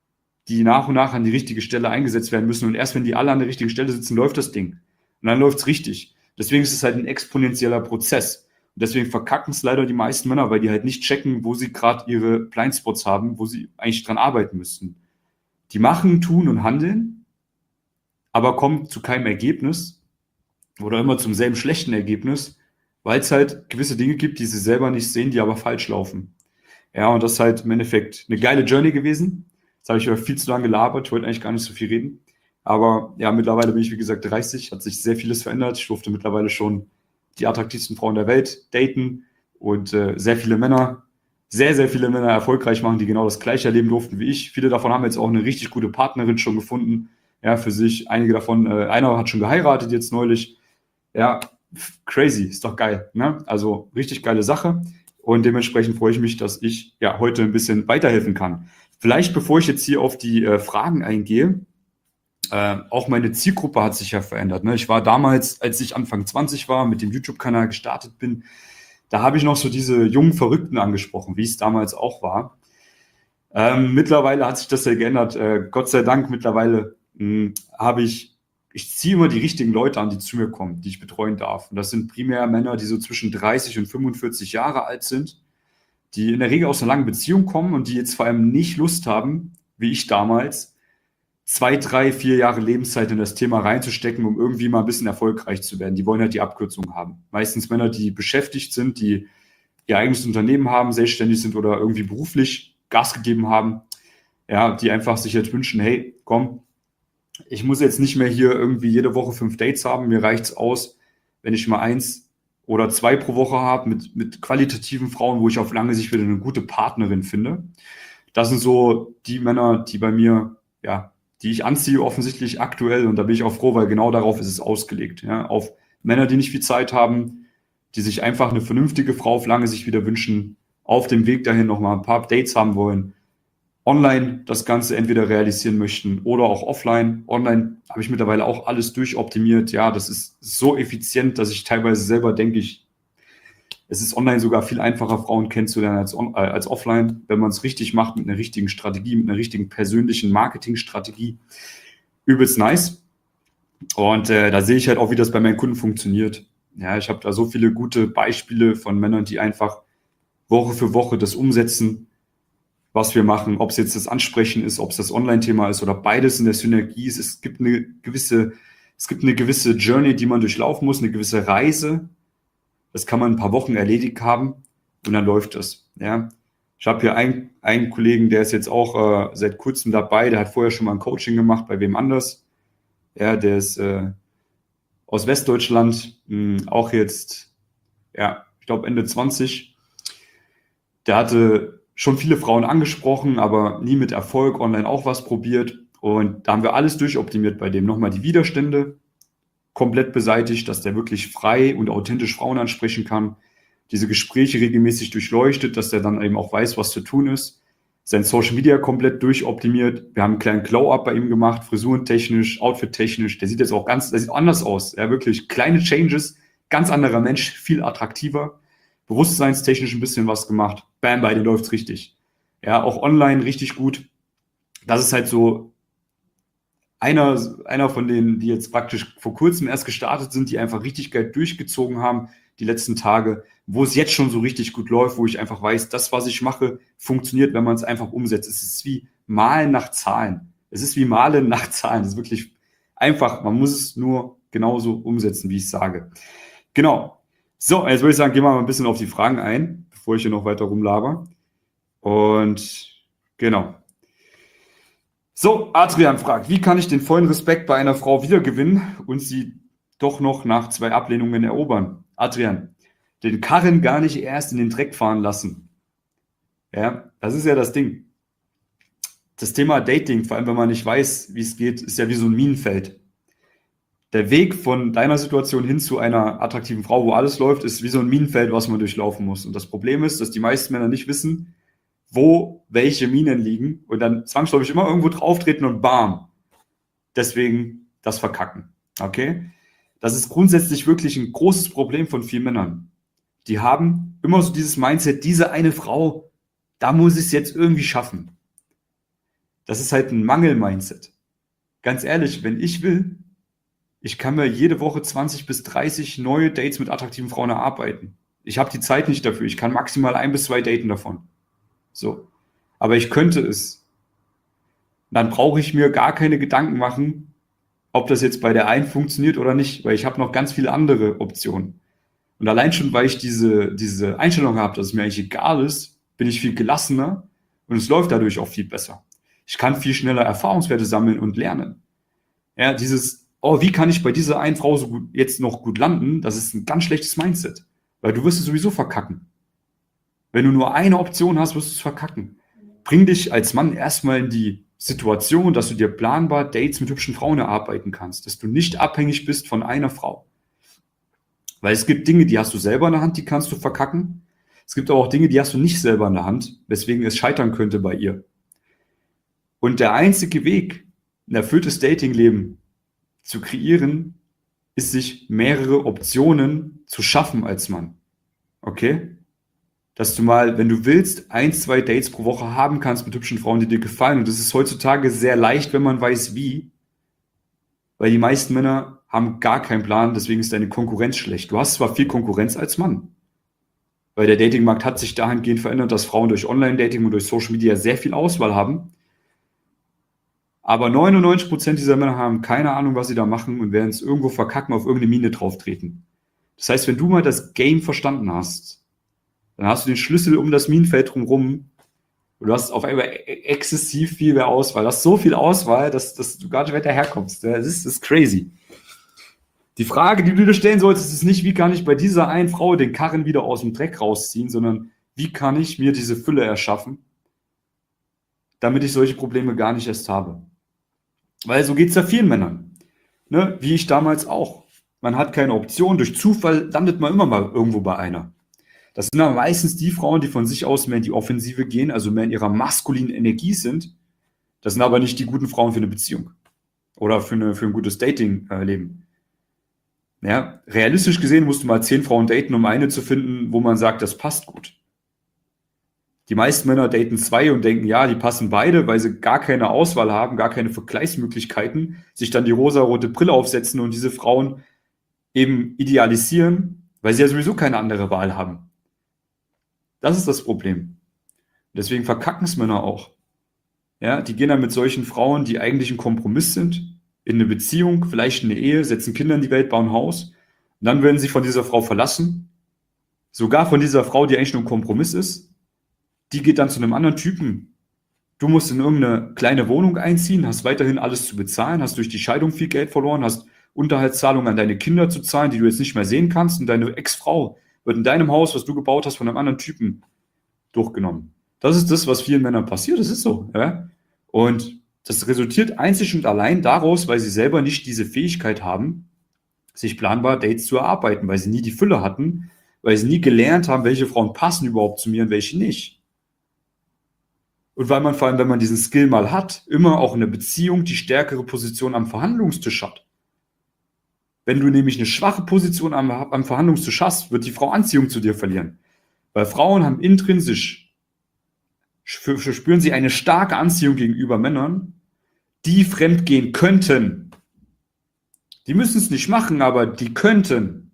Speaker 1: die nach und nach an die richtige Stelle eingesetzt werden müssen. Und erst wenn die alle an der richtigen Stelle sitzen, läuft das Ding. Und dann läuft es richtig. Deswegen ist es halt ein exponentieller Prozess. Und deswegen verkacken es leider die meisten Männer, weil die halt nicht checken, wo sie gerade ihre Blindspots haben, wo sie eigentlich dran arbeiten müssten. Die machen, tun und handeln, aber kommen zu keinem Ergebnis oder immer zum selben schlechten Ergebnis, weil es halt gewisse Dinge gibt, die sie selber nicht sehen, die aber falsch laufen. Ja, und das ist halt im Endeffekt eine geile Journey gewesen. Jetzt habe ich aber viel zu lange gelabert, ich wollte eigentlich gar nicht so viel reden. Aber ja, mittlerweile bin ich, wie gesagt, dreißig, hat sich sehr vieles verändert. Ich durfte mittlerweile schon die attraktivsten Frauen der Welt daten und äh, sehr viele Männer, sehr, sehr viele Männer erfolgreich machen, die genau das Gleiche erleben durften wie ich. Viele davon haben jetzt auch eine richtig gute Partnerin schon gefunden, ja, für sich. Einige davon, äh, einer hat schon geheiratet jetzt neulich. Ja, crazy, ist doch geil, ne? Also richtig geile Sache und dementsprechend freue ich mich, dass ich ja heute ein bisschen weiterhelfen kann. Vielleicht, bevor ich jetzt hier auf die äh, Fragen eingehe, Äh, auch meine Zielgruppe hat sich ja verändert. Ne? Ich war damals, als ich Anfang zwanzig war, mit dem YouTube-Kanal gestartet bin, da habe ich noch so diese jungen Verrückten angesprochen, wie es damals auch war. Ähm, mittlerweile hat sich das ja geändert. Äh, Gott sei Dank, mittlerweile mh, habe ich ich ziehe immer die richtigen Leute an, die zu mir kommen, die ich betreuen darf. Und das sind primär Männer, die so zwischen dreißig und fünfundvierzig Jahre alt sind, die in der Regel aus einer langen Beziehung kommen und die jetzt vor allem nicht Lust haben, wie ich damals, zwei, drei, vier Jahre Lebenszeit in das Thema reinzustecken, um irgendwie mal ein bisschen erfolgreich zu werden. Die wollen halt die Abkürzung haben. Meistens Männer, die beschäftigt sind, die ihr eigenes Unternehmen haben, selbstständig sind oder irgendwie beruflich Gas gegeben haben, ja, die einfach sich jetzt wünschen, hey, komm, ich muss jetzt nicht mehr hier irgendwie jede Woche fünf Dates haben, mir reicht's aus, wenn ich mal eins oder zwei pro Woche habe mit, mit qualitativen Frauen, wo ich auf lange Sicht wieder eine gute Partnerin finde. Das sind so die Männer, die bei mir, ja, die ich anziehe offensichtlich aktuell, und da bin ich auch froh, weil genau darauf ist es ausgelegt, ja, auf Männer, die nicht viel Zeit haben, die sich einfach eine vernünftige Frau auf lange Sicht wieder wünschen, auf dem Weg dahin noch mal ein paar Dates haben wollen, online das Ganze entweder realisieren möchten oder auch offline. Online habe ich mittlerweile auch alles durchoptimiert. Ja, das ist so effizient, dass ich teilweise selber denke, ich, es ist online sogar viel einfacher, Frauen kennenzulernen als, on, äh, als offline, wenn man es richtig macht, mit einer richtigen Strategie, mit einer richtigen persönlichen Marketingstrategie. Übelst nice. Und äh, da sehe ich halt auch, wie das bei meinen Kunden funktioniert. Ja, ich habe da so viele gute Beispiele von Männern, die einfach Woche für Woche das umsetzen, was wir machen, ob es jetzt das Ansprechen ist, ob es das Online-Thema ist oder beides in der Synergie ist. Es gibt eine gewisse, es gibt eine gewisse Journey, die man durchlaufen muss, eine gewisse Reise. Das kann man ein paar Wochen erledigt haben und dann läuft das. Ja. Ich habe hier einen, einen Kollegen, der ist jetzt auch äh, seit kurzem dabei, der hat vorher schon mal ein Coaching gemacht bei wem anders. Ja, der ist äh, aus Westdeutschland, mh, auch jetzt, ja, ich glaube Ende zwanzig. Der hatte schon viele Frauen angesprochen, aber nie mit Erfolg, online auch was probiert. Und da haben wir alles durchoptimiert bei dem. Nochmal die Widerstände komplett beseitigt, dass der wirklich frei und authentisch Frauen ansprechen kann. Diese Gespräche regelmäßig durchleuchtet, dass der dann eben auch weiß, was zu tun ist. Sein Social Media komplett durchoptimiert. Wir haben einen kleinen Glow-Up bei ihm gemacht, frisurentechnisch, outfittechnisch. Der sieht jetzt auch ganz, der sieht anders aus. Ja, wirklich kleine Changes, ganz anderer Mensch, viel attraktiver. Bewusstseinstechnisch ein bisschen was gemacht. Bam, bei dir läuft's richtig. Ja, auch online richtig gut. Das ist halt so einer, einer von denen, die jetzt praktisch vor kurzem erst gestartet sind, die einfach richtig geil durchgezogen haben, die letzten Tage, wo es jetzt schon so richtig gut läuft, wo ich einfach weiß, das, was ich mache, funktioniert, wenn man es einfach umsetzt. Es ist wie Malen nach Zahlen. Es ist wie Malen nach Zahlen. Es ist wirklich einfach. Man muss es nur genauso umsetzen, wie ich sage. Genau. So, jetzt würde ich sagen, gehen wir mal ein bisschen auf die Fragen ein, bevor ich hier noch weiter rumlaber. Und genau. So, Adrian fragt, wie kann ich den vollen Respekt bei einer Frau wiedergewinnen und sie doch noch nach zwei Ablehnungen erobern? Adrian, den Karren gar nicht erst in den Dreck fahren lassen. Ja, das ist ja das Ding. Das Thema Dating, vor allem wenn man nicht weiß, wie es geht, ist ja wie so ein Minenfeld. Der Weg von deiner Situation hin zu einer attraktiven Frau, wo alles läuft, ist wie so ein Minenfeld, was man durchlaufen muss. Und das Problem ist, dass die meisten Männer nicht wissen, wo welche Minen liegen und dann zwangsläufig immer irgendwo drauftreten und bam. Deswegen das Verkacken. Okay? Das ist grundsätzlich wirklich ein großes Problem von vielen Männern. Die haben immer so dieses Mindset, diese eine Frau, da muss ich es jetzt irgendwie schaffen. Das ist halt ein Mangel-Mindset. Ganz ehrlich, wenn ich will, ich kann mir jede Woche zwanzig bis dreißig neue Dates mit attraktiven Frauen erarbeiten. Ich habe die Zeit nicht dafür. Ich kann maximal ein bis zwei daten davon. So. Aber ich könnte es. Dann brauche ich mir gar keine Gedanken machen, ob das jetzt bei der einen funktioniert oder nicht, weil ich habe noch ganz viele andere Optionen. Und allein schon, weil ich diese, diese Einstellung habe, dass es mir eigentlich egal ist, bin ich viel gelassener und es läuft dadurch auch viel besser. Ich kann viel schneller Erfahrungswerte sammeln und lernen. Ja, dieses, oh, wie kann ich bei dieser einen Frau so gut, jetzt noch gut landen, das ist ein ganz schlechtes Mindset, weil du wirst es sowieso verkacken. Wenn du nur eine Option hast, wirst du es verkacken. Bring dich als Mann erstmal in die Situation, dass du dir planbar Dates mit hübschen Frauen erarbeiten kannst, dass du nicht abhängig bist von einer Frau. Weil es gibt Dinge, die hast du selber in der Hand, die kannst du verkacken. Es gibt aber auch Dinge, die hast du nicht selber in der Hand, weswegen es scheitern könnte bei ihr. Und der einzige Weg, ein erfülltes Datingleben zu kreieren, ist, sich mehrere Optionen zu schaffen als Mann. Okay? Dass du mal, wenn du willst, ein, zwei Dates pro Woche haben kannst mit hübschen Frauen, die dir gefallen. Und das ist heutzutage sehr leicht, wenn man weiß, wie. Weil die meisten Männer haben gar keinen Plan, deswegen ist deine Konkurrenz schlecht. Du hast zwar viel Konkurrenz als Mann, weil der Datingmarkt hat sich dahingehend verändert, dass Frauen durch Online-Dating und durch Social Media sehr viel Auswahl haben. Aber neunundneunzig Prozent dieser Männer haben keine Ahnung, was sie da machen und werden es irgendwo verkacken, auf irgendeine Mine drauf treten. Das heißt, wenn du mal das Game verstanden hast, dann hast du den Schlüssel um das Minenfeld drumherum und du hast auf einmal e- exzessiv viel mehr Auswahl. Du hast so viel Auswahl, dass, dass du gar nicht weiter herkommst. Das ist, das ist crazy. Die Frage, die du dir stellen solltest, ist nicht, wie kann ich bei dieser einen Frau den Karren wieder aus dem Dreck rausziehen, sondern wie kann ich mir diese Fülle erschaffen, damit ich solche Probleme gar nicht erst habe. Weil so geht es ja vielen Männern. Ne? Wie ich damals auch. Man hat keine Option. Durch Zufall landet man immer mal irgendwo bei einer. Das sind aber meistens die Frauen, die von sich aus mehr in die Offensive gehen, also mehr in ihrer maskulinen Energie sind. Das sind aber nicht die guten Frauen für eine Beziehung oder für, eine, für ein gutes Dating-Leben. Ja, realistisch gesehen musst du mal zehn Frauen daten, um eine zu finden, wo man sagt, das passt gut. Die meisten Männer daten zwei und denken, ja, die passen beide, weil sie gar keine Auswahl haben, gar keine Vergleichsmöglichkeiten, sich dann die rosarote Brille aufsetzen und diese Frauen eben idealisieren, weil sie ja sowieso keine andere Wahl haben. Das ist das Problem. Deswegen verkacken es Männer auch. Ja, die gehen dann mit solchen Frauen, die eigentlich ein Kompromiss sind, in eine Beziehung, vielleicht in eine Ehe, setzen Kinder in die Welt, bauen ein Haus. Und dann werden sie von dieser Frau verlassen. Sogar von dieser Frau, die eigentlich nur ein Kompromiss ist. Die geht dann zu einem anderen Typen. Du musst in irgendeine kleine Wohnung einziehen, hast weiterhin alles zu bezahlen, hast durch die Scheidung viel Geld verloren, hast Unterhaltszahlungen an deine Kinder zu zahlen, die du jetzt nicht mehr sehen kannst. Und deine Ex-Frau wird in deinem Haus, was du gebaut hast, von einem anderen Typen durchgenommen. Das ist das, was vielen Männern passiert. Das ist so. Ja? Und das resultiert einzig und allein daraus, weil sie selber nicht diese Fähigkeit haben, sich planbar Dates zu erarbeiten, weil sie nie die Fülle hatten, weil sie nie gelernt haben, welche Frauen passen überhaupt zu mir und welche nicht. Und weil man vor allem, wenn man diesen Skill mal hat, immer auch in der Beziehung die stärkere Position am Verhandlungstisch hat. Wenn du nämlich eine schwache Position am, am Verhandlungstisch hast, wird die Frau Anziehung zu dir verlieren. Weil Frauen haben intrinsisch, verspüren sie eine starke Anziehung gegenüber Männern, die fremdgehen könnten. Die müssen es nicht machen, aber die könnten.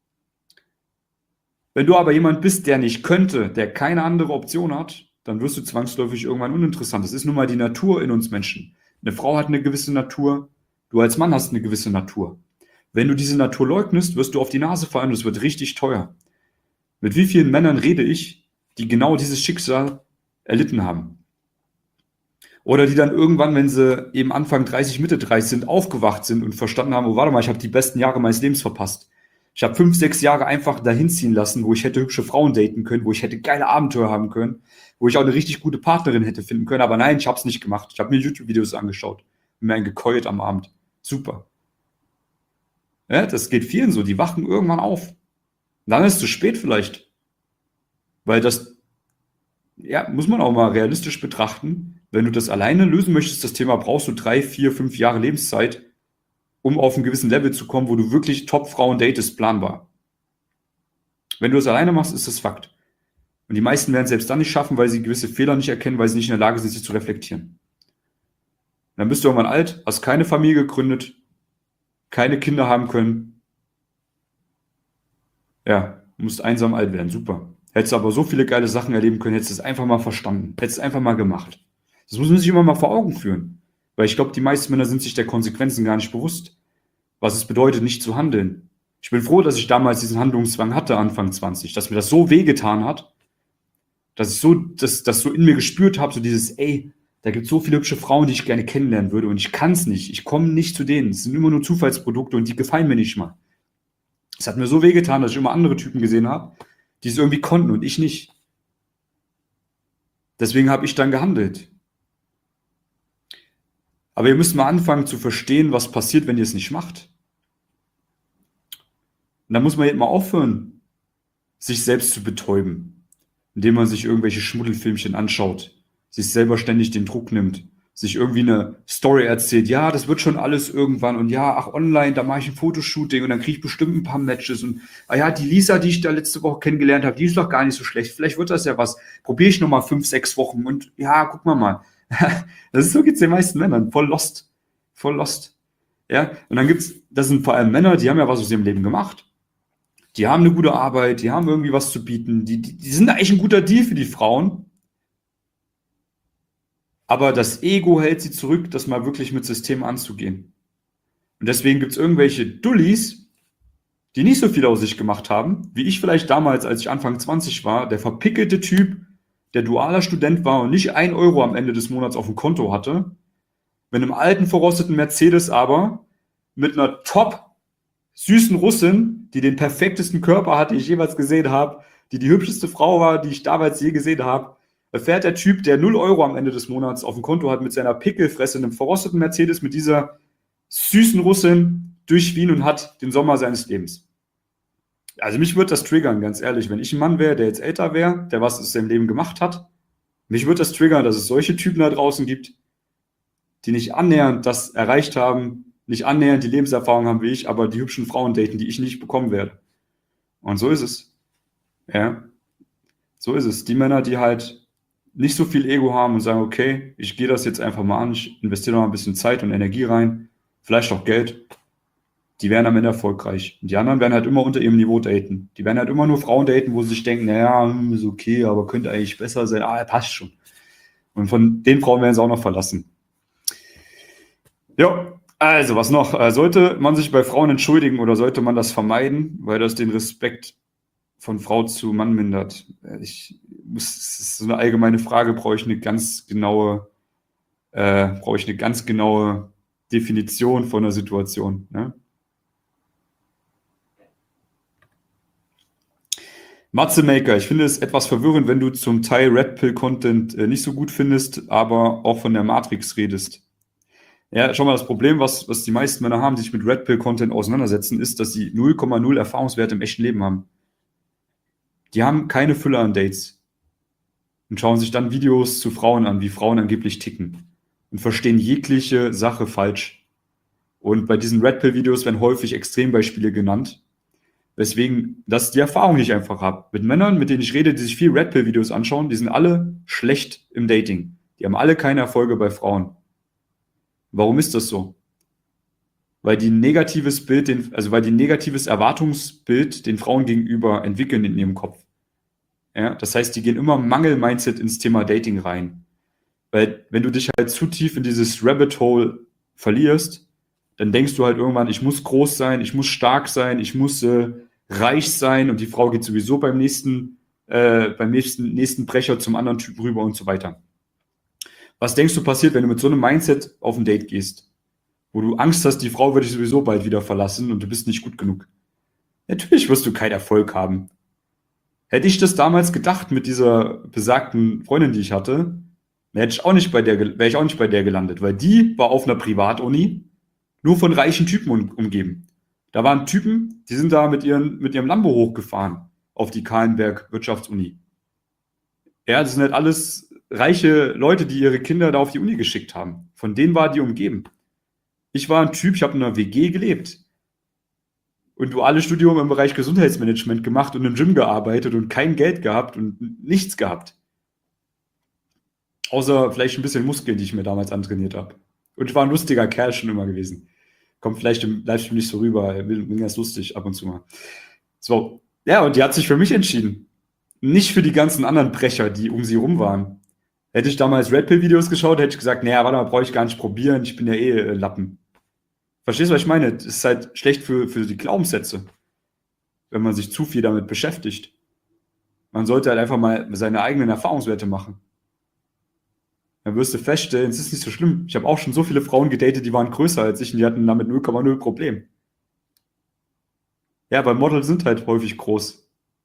Speaker 1: Wenn du aber jemand bist, der nicht könnte, der keine andere Option hat, dann wirst du zwangsläufig irgendwann uninteressant. Das ist nun mal die Natur in uns Menschen. Eine Frau hat eine gewisse Natur, du als Mann hast eine gewisse Natur. Wenn du diese Natur leugnest, wirst du auf die Nase fallen und es wird richtig teuer. Mit wie vielen Männern rede ich, die genau dieses Schicksal erlitten haben? Oder die dann irgendwann, wenn sie eben Anfang dreißig, Mitte dreißig sind, aufgewacht sind und verstanden haben, oh, warte mal, ich habe die besten Jahre meines Lebens verpasst. Ich habe fünf, sechs Jahre einfach dahin ziehen lassen, wo ich hätte hübsche Frauen daten können, wo ich hätte geile Abenteuer haben können, wo ich auch eine richtig gute Partnerin hätte finden können. Aber nein, ich habe es nicht gemacht. Ich habe mir YouTube-Videos angeschaut und mir einen gekeult am Abend. Super. Ja, das geht vielen so. Die wachen irgendwann auf. Und dann ist es zu spät vielleicht. Weil das, ja, muss man auch mal realistisch betrachten. Wenn du das alleine lösen möchtest, das Thema, brauchst du drei, vier, fünf Jahre Lebenszeit, um auf einen gewissen Level zu kommen, wo du wirklich Top-Frauen datest, planbar. Wenn du das alleine machst, ist das Fakt. Und die meisten werden es selbst dann nicht schaffen, weil sie gewisse Fehler nicht erkennen, weil sie nicht in der Lage sind, sich zu reflektieren. Und dann bist du irgendwann alt, hast keine Familie gegründet, keine Kinder haben können. Ja, musst einsam alt werden, super. Hättest aber so viele geile Sachen erleben können, hättest es einfach mal verstanden, hättest es einfach mal gemacht. Das muss man sich immer mal vor Augen führen. Weil ich glaube, die meisten Männer sind sich der Konsequenzen gar nicht bewusst, was es bedeutet, nicht zu handeln. Ich bin froh, dass ich damals diesen Handlungszwang hatte, Anfang zwanzig, dass mir das so wehgetan hat, dass ich so, das, das so in mir gespürt habe, so dieses, ey, da gibt es so viele hübsche Frauen, die ich gerne kennenlernen würde und ich kann es nicht, ich komme nicht zu denen, es sind immer nur Zufallsprodukte und die gefallen mir nicht mal. Es hat mir so wehgetan, dass ich immer andere Typen gesehen habe, die es irgendwie konnten und ich nicht. Deswegen habe ich dann gehandelt. Aber ihr müsst mal anfangen zu verstehen, was passiert, wenn ihr es nicht macht. Und dann muss man jetzt mal aufhören, sich selbst zu betäuben, indem man sich irgendwelche Schmuddelfilmchen anschaut, sich selber ständig den Druck nimmt, sich irgendwie eine Story erzählt, ja, das wird schon alles irgendwann und ja, ach, online, da mache ich ein Fotoshooting und dann kriege ich bestimmt ein paar Matches und ah ja, die Lisa, die ich da letzte Woche kennengelernt habe, die ist doch gar nicht so schlecht, vielleicht wird das ja was, probiere ich nochmal fünf, sechs Wochen und ja, guck mal mal. Das ist so, geht's den meisten Männern, voll lost, voll lost. Ja, und dann gibt's, das sind vor allem Männer, die haben ja was aus ihrem Leben gemacht. Die haben eine gute Arbeit, die haben irgendwie was zu bieten, die, die, die sind eigentlich ein guter Deal für die Frauen, aber das Ego hält sie zurück, das mal wirklich mit System anzugehen. Und deswegen gibt's irgendwelche Dullis, die nicht so viel aus sich gemacht haben, wie ich vielleicht damals, als ich Anfang zwanzig war, der verpickelte Typ, der dualer Student war und nicht ein Euro am Ende des Monats auf dem Konto hatte, mit einem alten, verrosteten Mercedes aber, mit einer top süßen Russin, die den perfektesten Körper hat, den ich jemals gesehen habe, die die hübscheste Frau war, die ich damals je gesehen habe, da fährt der Typ, der null Euro am Ende des Monats auf dem Konto hat, mit seiner Pickelfresse, einem verrosteten Mercedes, mit dieser süßen Russin durch Wien und hat den Sommer seines Lebens. Also mich würde das triggern, ganz ehrlich. Wenn ich ein Mann wäre, der jetzt älter wäre, der was aus seinem Leben gemacht hat, mich würde das triggern, dass es solche Typen da draußen gibt, die nicht annähernd das erreicht haben, nicht annähernd die Lebenserfahrung haben wie ich, aber die hübschen Frauen daten, die ich nicht bekommen werde. Und so ist es. Ja, so ist es. Die Männer, die halt nicht so viel Ego haben und sagen, okay, ich gehe das jetzt einfach mal an, ich investiere noch ein bisschen Zeit und Energie rein, vielleicht auch Geld, die werden am Ende erfolgreich. Und die anderen werden halt immer unter ihrem Niveau daten. Die werden halt immer nur Frauen daten, wo sie sich denken, naja, hm, ist okay, aber könnte eigentlich besser sein. Ah, passt schon. Und von den Frauen werden sie auch noch verlassen. Ja, also was noch? Äh, Sollte man sich bei Frauen entschuldigen oder sollte man das vermeiden, weil das den Respekt von Frau zu Mann mindert? Äh, Ich muss, das ist so eine allgemeine Frage, brauche ich eine ganz genaue, äh, brauche ich eine ganz genaue Definition von der Situation, ne? Matze Maker, ich finde es etwas verwirrend, wenn du zum Teil Red Pill Content äh, nicht so gut findest, aber auch von der Matrix redest. Ja, schau mal, das Problem, was, was die meisten Männer haben, die sich mit Red Pill Content auseinandersetzen, ist, dass sie null Komma null Erfahrungswerte im echten Leben haben. Die haben keine Fülle an Dates und schauen sich dann Videos zu Frauen an, wie Frauen angeblich ticken und verstehen jegliche Sache falsch. Und bei diesen Red Pill Videos werden häufig Extrembeispiele genannt, weswegen das die Erfahrung, die ich einfach habe. Mit Männern, mit denen ich rede, die sich viel Red Pill Videos anschauen, die sind alle schlecht im Dating. Die haben alle keine Erfolge bei Frauen. Warum ist das so? Weil die ein negatives Bild, den, also weil die ein negatives Erwartungsbild den Frauen gegenüber entwickeln in ihrem Kopf. Ja, das heißt, die gehen immer Mangel-Mindset ins Thema Dating rein. Weil wenn du dich halt zu tief in dieses Rabbit Hole verlierst, dann denkst du halt irgendwann, ich muss groß sein, ich muss stark sein, ich muss äh, reich sein und die Frau geht sowieso beim nächsten, äh, beim nächsten, nächsten Brecher zum anderen Typ rüber und so weiter. Was denkst du passiert, wenn du mit so einem Mindset auf ein Date gehst, wo du Angst hast, die Frau wird dich sowieso bald wieder verlassen und du bist nicht gut genug? Natürlich wirst du keinen Erfolg haben. Hätte ich das damals gedacht mit dieser besagten Freundin, die ich hatte, wäre ich auch nicht bei der, wäre ich auch nicht bei der gelandet, weil die war auf einer Privatuni, nur von reichen Typen um, umgeben. Da waren Typen, die sind da mit, ihren, mit ihrem Lambo hochgefahren auf die Kahlenberg Wirtschaftsuni. Ja, das sind halt alles reiche Leute, die ihre Kinder da auf die Uni geschickt haben. Von denen war die umgeben. Ich war ein Typ, ich habe in einer W G gelebt und duales Studium im Bereich Gesundheitsmanagement gemacht und im Gym gearbeitet und kein Geld gehabt und nichts gehabt. Außer vielleicht ein bisschen Muskeln, die ich mir damals antrainiert habe. Und ich war ein lustiger Kerl schon immer gewesen. Kommt vielleicht im Livestream nicht so rüber, bin, bin ganz lustig ab und zu mal. So, ja, und die hat sich für mich entschieden. Nicht für die ganzen anderen Brecher, die um sie rum waren. Hätte ich damals Red Pill Videos geschaut, hätte ich gesagt, naja, warte mal, brauche ich gar nicht probieren, ich bin ja eh äh, Lappen. Verstehst du, was ich meine? Das ist halt schlecht für, für die Glaubenssätze, wenn man sich zu viel damit beschäftigt. Man sollte halt einfach mal seine eigenen Erfahrungswerte machen. Dann wirst du feststellen, es ist nicht so schlimm. Ich habe auch schon so viele Frauen gedatet, die waren größer als ich und die hatten damit null Komma null Problem. Ja, weil Models sind halt häufig groß.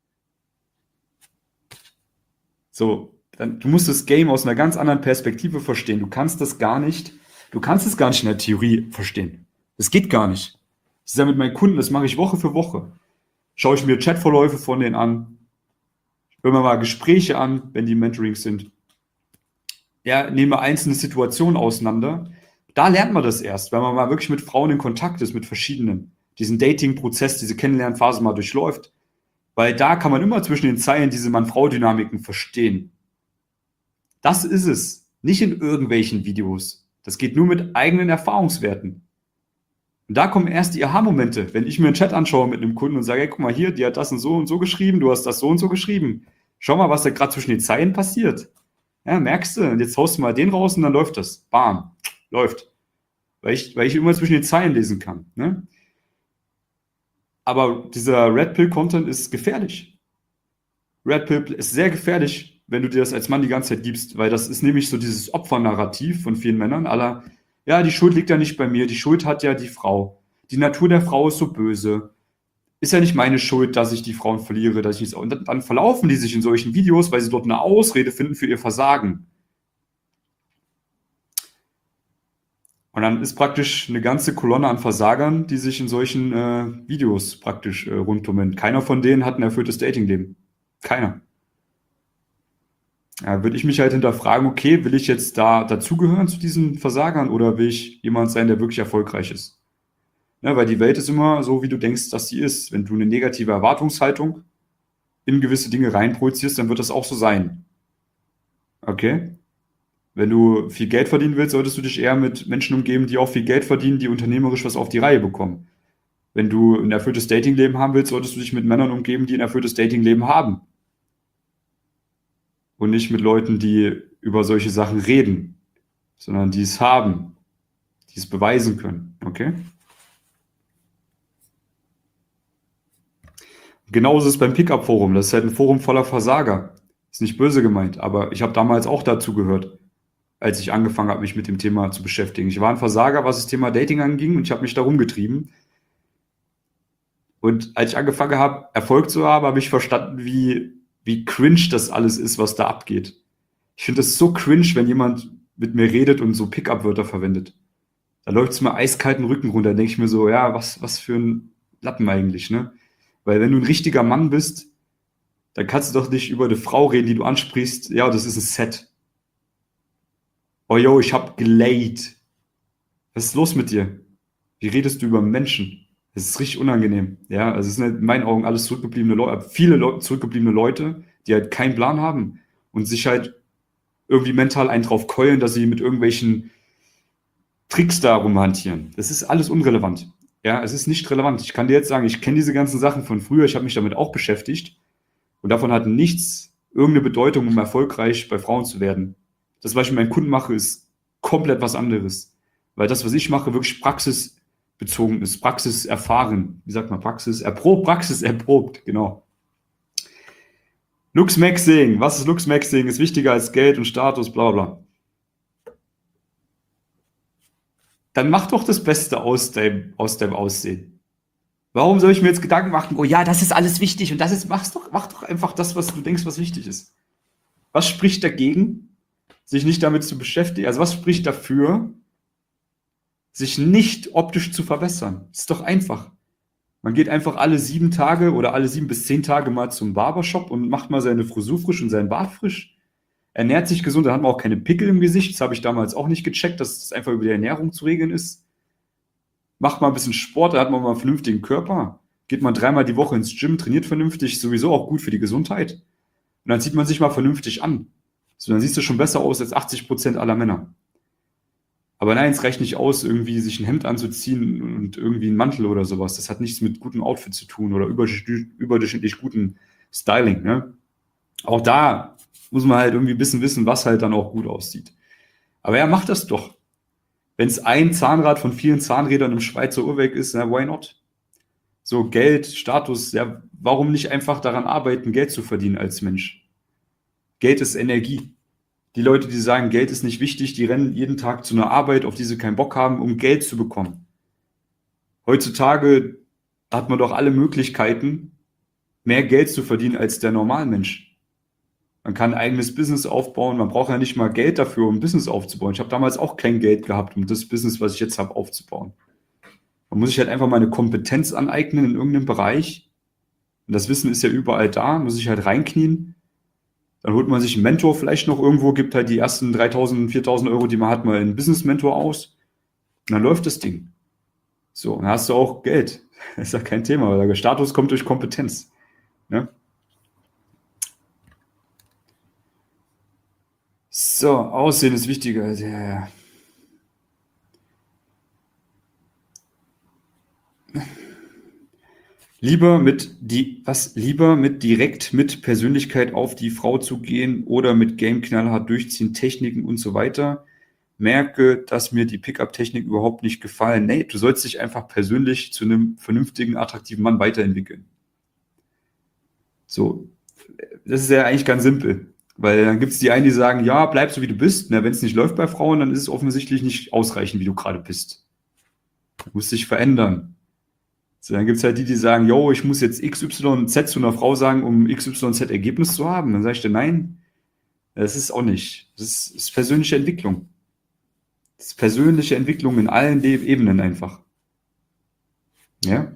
Speaker 1: So, dann, du musst das Game aus einer ganz anderen Perspektive verstehen. Du kannst das gar nicht, du kannst es gar nicht in der Theorie verstehen. Das geht gar nicht. Das ist ja mit meinen Kunden, das mache ich Woche für Woche. Schaue ich mir Chatverläufe von denen an, höre mir mal Gespräche an, wenn die im Mentoring sind. Ja, nehme einzelne Situationen auseinander. Da lernt man das erst, wenn man mal wirklich mit Frauen in Kontakt ist, mit verschiedenen. Diesen Dating-Prozess, diese Kennenlernphase mal durchläuft. Weil da kann man immer zwischen den Zeilen diese Mann-Frau-Dynamiken verstehen. Das ist es. Nicht in irgendwelchen Videos. Das geht nur mit eigenen Erfahrungswerten. Und da kommen erst die Aha-Momente, wenn ich mir einen Chat anschaue mit einem Kunden und sage, hey, guck mal hier, die hat das und so und so geschrieben, du hast das so und so geschrieben. Schau mal, was da gerade zwischen den Zeilen passiert. Ja, merkst du, und jetzt haust du mal den raus und dann läuft das. Bam, läuft. Weil ich, weil ich immer zwischen den Zeilen lesen kann. Ne? Aber dieser Red Pill-Content ist gefährlich. Red Pill ist sehr gefährlich, wenn du dir das als Mann die ganze Zeit gibst, weil das ist nämlich so dieses Opfernarrativ von vielen Männern aller, ja, die Schuld liegt ja nicht bei mir, die Schuld hat ja die Frau. Die Natur der Frau ist so böse. Ist ja nicht meine Schuld, dass ich die Frauen verliere, dass ich nichts. Und dann, dann verlaufen die sich in solchen Videos, weil sie dort eine Ausrede finden für ihr Versagen. Und dann ist praktisch eine ganze Kolonne an Versagern, die sich in solchen äh, Videos praktisch äh, rundtummeln. Keiner von denen hat ein erfülltes Datingleben. Keiner. Ja, würde ich mich halt hinterfragen, okay, will ich jetzt da dazugehören zu diesen Versagern oder will ich jemand sein, der wirklich erfolgreich ist? Ne, weil die Welt ist immer so, wie du denkst, dass sie ist. Wenn du eine negative Erwartungshaltung in gewisse Dinge reinprojizierst, dann wird das auch so sein. Okay? Wenn du viel Geld verdienen willst, solltest du dich eher mit Menschen umgeben, die auch viel Geld verdienen, die unternehmerisch was auf die Reihe bekommen. Wenn du ein erfülltes Datingleben haben willst, solltest du dich mit Männern umgeben, die ein erfülltes Datingleben haben. Und nicht mit Leuten, die über solche Sachen reden, sondern die es haben, die es beweisen können. Okay? Genauso ist es beim Pickup-Forum. Das ist halt ein Forum voller Versager. Ist nicht böse gemeint, aber ich habe damals auch dazu gehört, als ich angefangen habe, mich mit dem Thema zu beschäftigen. Ich war ein Versager, was das Thema Dating anging, und ich habe mich da rumgetrieben. Und als ich angefangen habe, Erfolg zu haben, habe ich verstanden, wie, wie cringe das alles ist, was da abgeht. Ich finde es so cringe, wenn jemand mit mir redet und so Pickup-Wörter verwendet. Da läuft es mir eiskalten Rücken runter. Da denke ich mir so, ja, was, was für ein Lappen eigentlich, ne? Weil wenn du ein richtiger Mann bist, dann kannst du doch nicht über eine Frau reden, die du ansprichst. Ja, das ist ein Set. Oh yo, ich hab gelayed. Was ist los mit dir? Wie redest du über Menschen? Das ist richtig unangenehm. Ja, also es sind in meinen Augen alles zurückgebliebene Leute, viele Leute, zurückgebliebene Leute, die halt keinen Plan haben und sich halt irgendwie mental einen drauf keulen, dass sie mit irgendwelchen Tricks da rumhantieren. Das ist alles unrelevant. Ja, es ist nicht relevant. Ich kann dir jetzt sagen, ich kenne diese ganzen Sachen von früher, ich habe mich damit auch beschäftigt und davon hat nichts irgendeine Bedeutung, um erfolgreich bei Frauen zu werden. Das, was ich mit meinen Kunden mache, ist komplett was anderes. Weil das, was ich mache, wirklich praxisbezogen ist, Praxis erfahren. Wie sagt man, Praxis erprobt, Praxis erprobt, genau. Luxmaxing, was ist Luxmaxing? Ist wichtiger als Geld und Status, bla bla bla. Dann mach doch das Beste aus deinem, aus deinem Aussehen. Warum soll ich mir jetzt Gedanken machen, oh ja, das ist alles wichtig und das ist, mach's doch, mach doch einfach das, was du denkst, was wichtig ist. Was spricht dagegen, sich nicht damit zu beschäftigen? Also was spricht dafür, sich nicht optisch zu verbessern? Das ist doch einfach. Man geht einfach alle sieben Tage oder alle sieben bis zehn Tage mal zum Barbershop und macht mal seine Frisur frisch und seinen Bart frisch. Ernährt sich gesund, dann hat man auch keine Pickel im Gesicht. Das habe ich damals auch nicht gecheckt, dass das einfach über die Ernährung zu regeln ist. Macht mal ein bisschen Sport, da hat man mal einen vernünftigen Körper. Geht man dreimal die Woche ins Gym, trainiert vernünftig, sowieso auch gut für die Gesundheit. Und dann zieht man sich mal vernünftig an. So, dann siehst du schon besser aus als achtzig Prozent aller Männer. Aber nein, es reicht nicht aus, irgendwie sich ein Hemd anzuziehen und irgendwie einen Mantel oder sowas. Das hat nichts mit gutem Outfit zu tun oder überdurch- überdurchschnittlich gutem Styling. Ne? Auch da muss man halt irgendwie ein bisschen wissen, was halt dann auch gut aussieht. Aber er macht das doch. Wenn es ein Zahnrad von vielen Zahnrädern im Schweizer Uhrwerk ist, na, why not? So Geld, Status, ja, warum nicht einfach daran arbeiten, Geld zu verdienen als Mensch? Geld ist Energie. Die Leute, die sagen, Geld ist nicht wichtig, die rennen jeden Tag zu einer Arbeit, auf die sie keinen Bock haben, um Geld zu bekommen. Heutzutage hat man doch alle Möglichkeiten, mehr Geld zu verdienen als der Normalmensch. Man kann ein eigenes Business aufbauen, man braucht ja nicht mal Geld dafür, um ein Business aufzubauen. Ich habe damals auch kein Geld gehabt, um das Business, was ich jetzt habe, aufzubauen. Man muss sich halt einfach mal eine Kompetenz aneignen in irgendeinem Bereich. Und das Wissen ist ja überall da, muss sich halt reinknien. Dann holt man sich einen Mentor vielleicht noch irgendwo, gibt halt die ersten dreitausend, viertausend Euro, die man hat, mal in einen Business-Mentor aus. Und dann läuft das Ding. So, dann hast du auch Geld. Das ist ja kein Thema, weil der Status kommt durch Kompetenz. Ne? So, Aussehen ist wichtiger. Ja, ja. Lieber mit die, was, lieber mit direkt mit Persönlichkeit auf die Frau zu gehen oder mit Game knallhart durchziehen, Techniken und so weiter. Merke, dass mir die Pickup-Technik überhaupt nicht gefallen. Nee, du sollst dich einfach persönlich zu einem vernünftigen, attraktiven Mann weiterentwickeln. So, das ist ja eigentlich ganz simpel. Weil dann gibt es die einen, die sagen, ja, bleib so wie du bist. Wenn es nicht läuft bei Frauen, dann ist es offensichtlich nicht ausreichend, wie du gerade bist. Du musst dich verändern. So, dann gibt es halt die, die sagen, yo, ich muss jetzt X Y Z zu einer Frau sagen, um X Y Z Ergebnis zu haben. Dann sage ich dir, nein, das ist auch nicht. Das ist, das ist persönliche Entwicklung. Das ist persönliche Entwicklung in allen De- Ebenen einfach. Ja?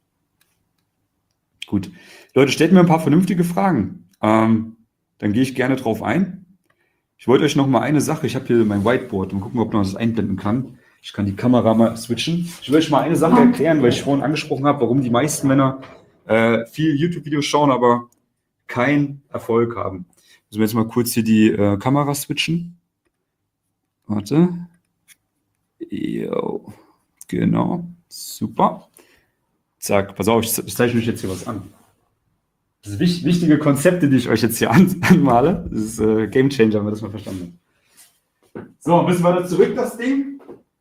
Speaker 1: Gut. Leute, stellt mir ein paar vernünftige Fragen. Ähm, dann gehe ich gerne drauf ein. Ich wollte euch noch mal eine Sache, ich habe hier mein Whiteboard und gucken, ob man das einblenden kann. Ich kann die Kamera mal switchen. Ich will euch mal eine Sache erklären, weil ich vorhin angesprochen habe, warum die meisten Männer äh, viel YouTube-Videos schauen, aber keinen Erfolg haben. Müssen wir jetzt mal kurz hier die äh, Kamera switchen. Warte. Jo. Genau. Super. Zack, pass auf, ich, ich zeichne euch jetzt hier was an. Das sind wich- wichtige Konzepte, die ich euch jetzt hier an, anmale. Das ist äh, Game Changer, wenn wir das mal verstanden haben. So, müssen wir da zurück, das Ding?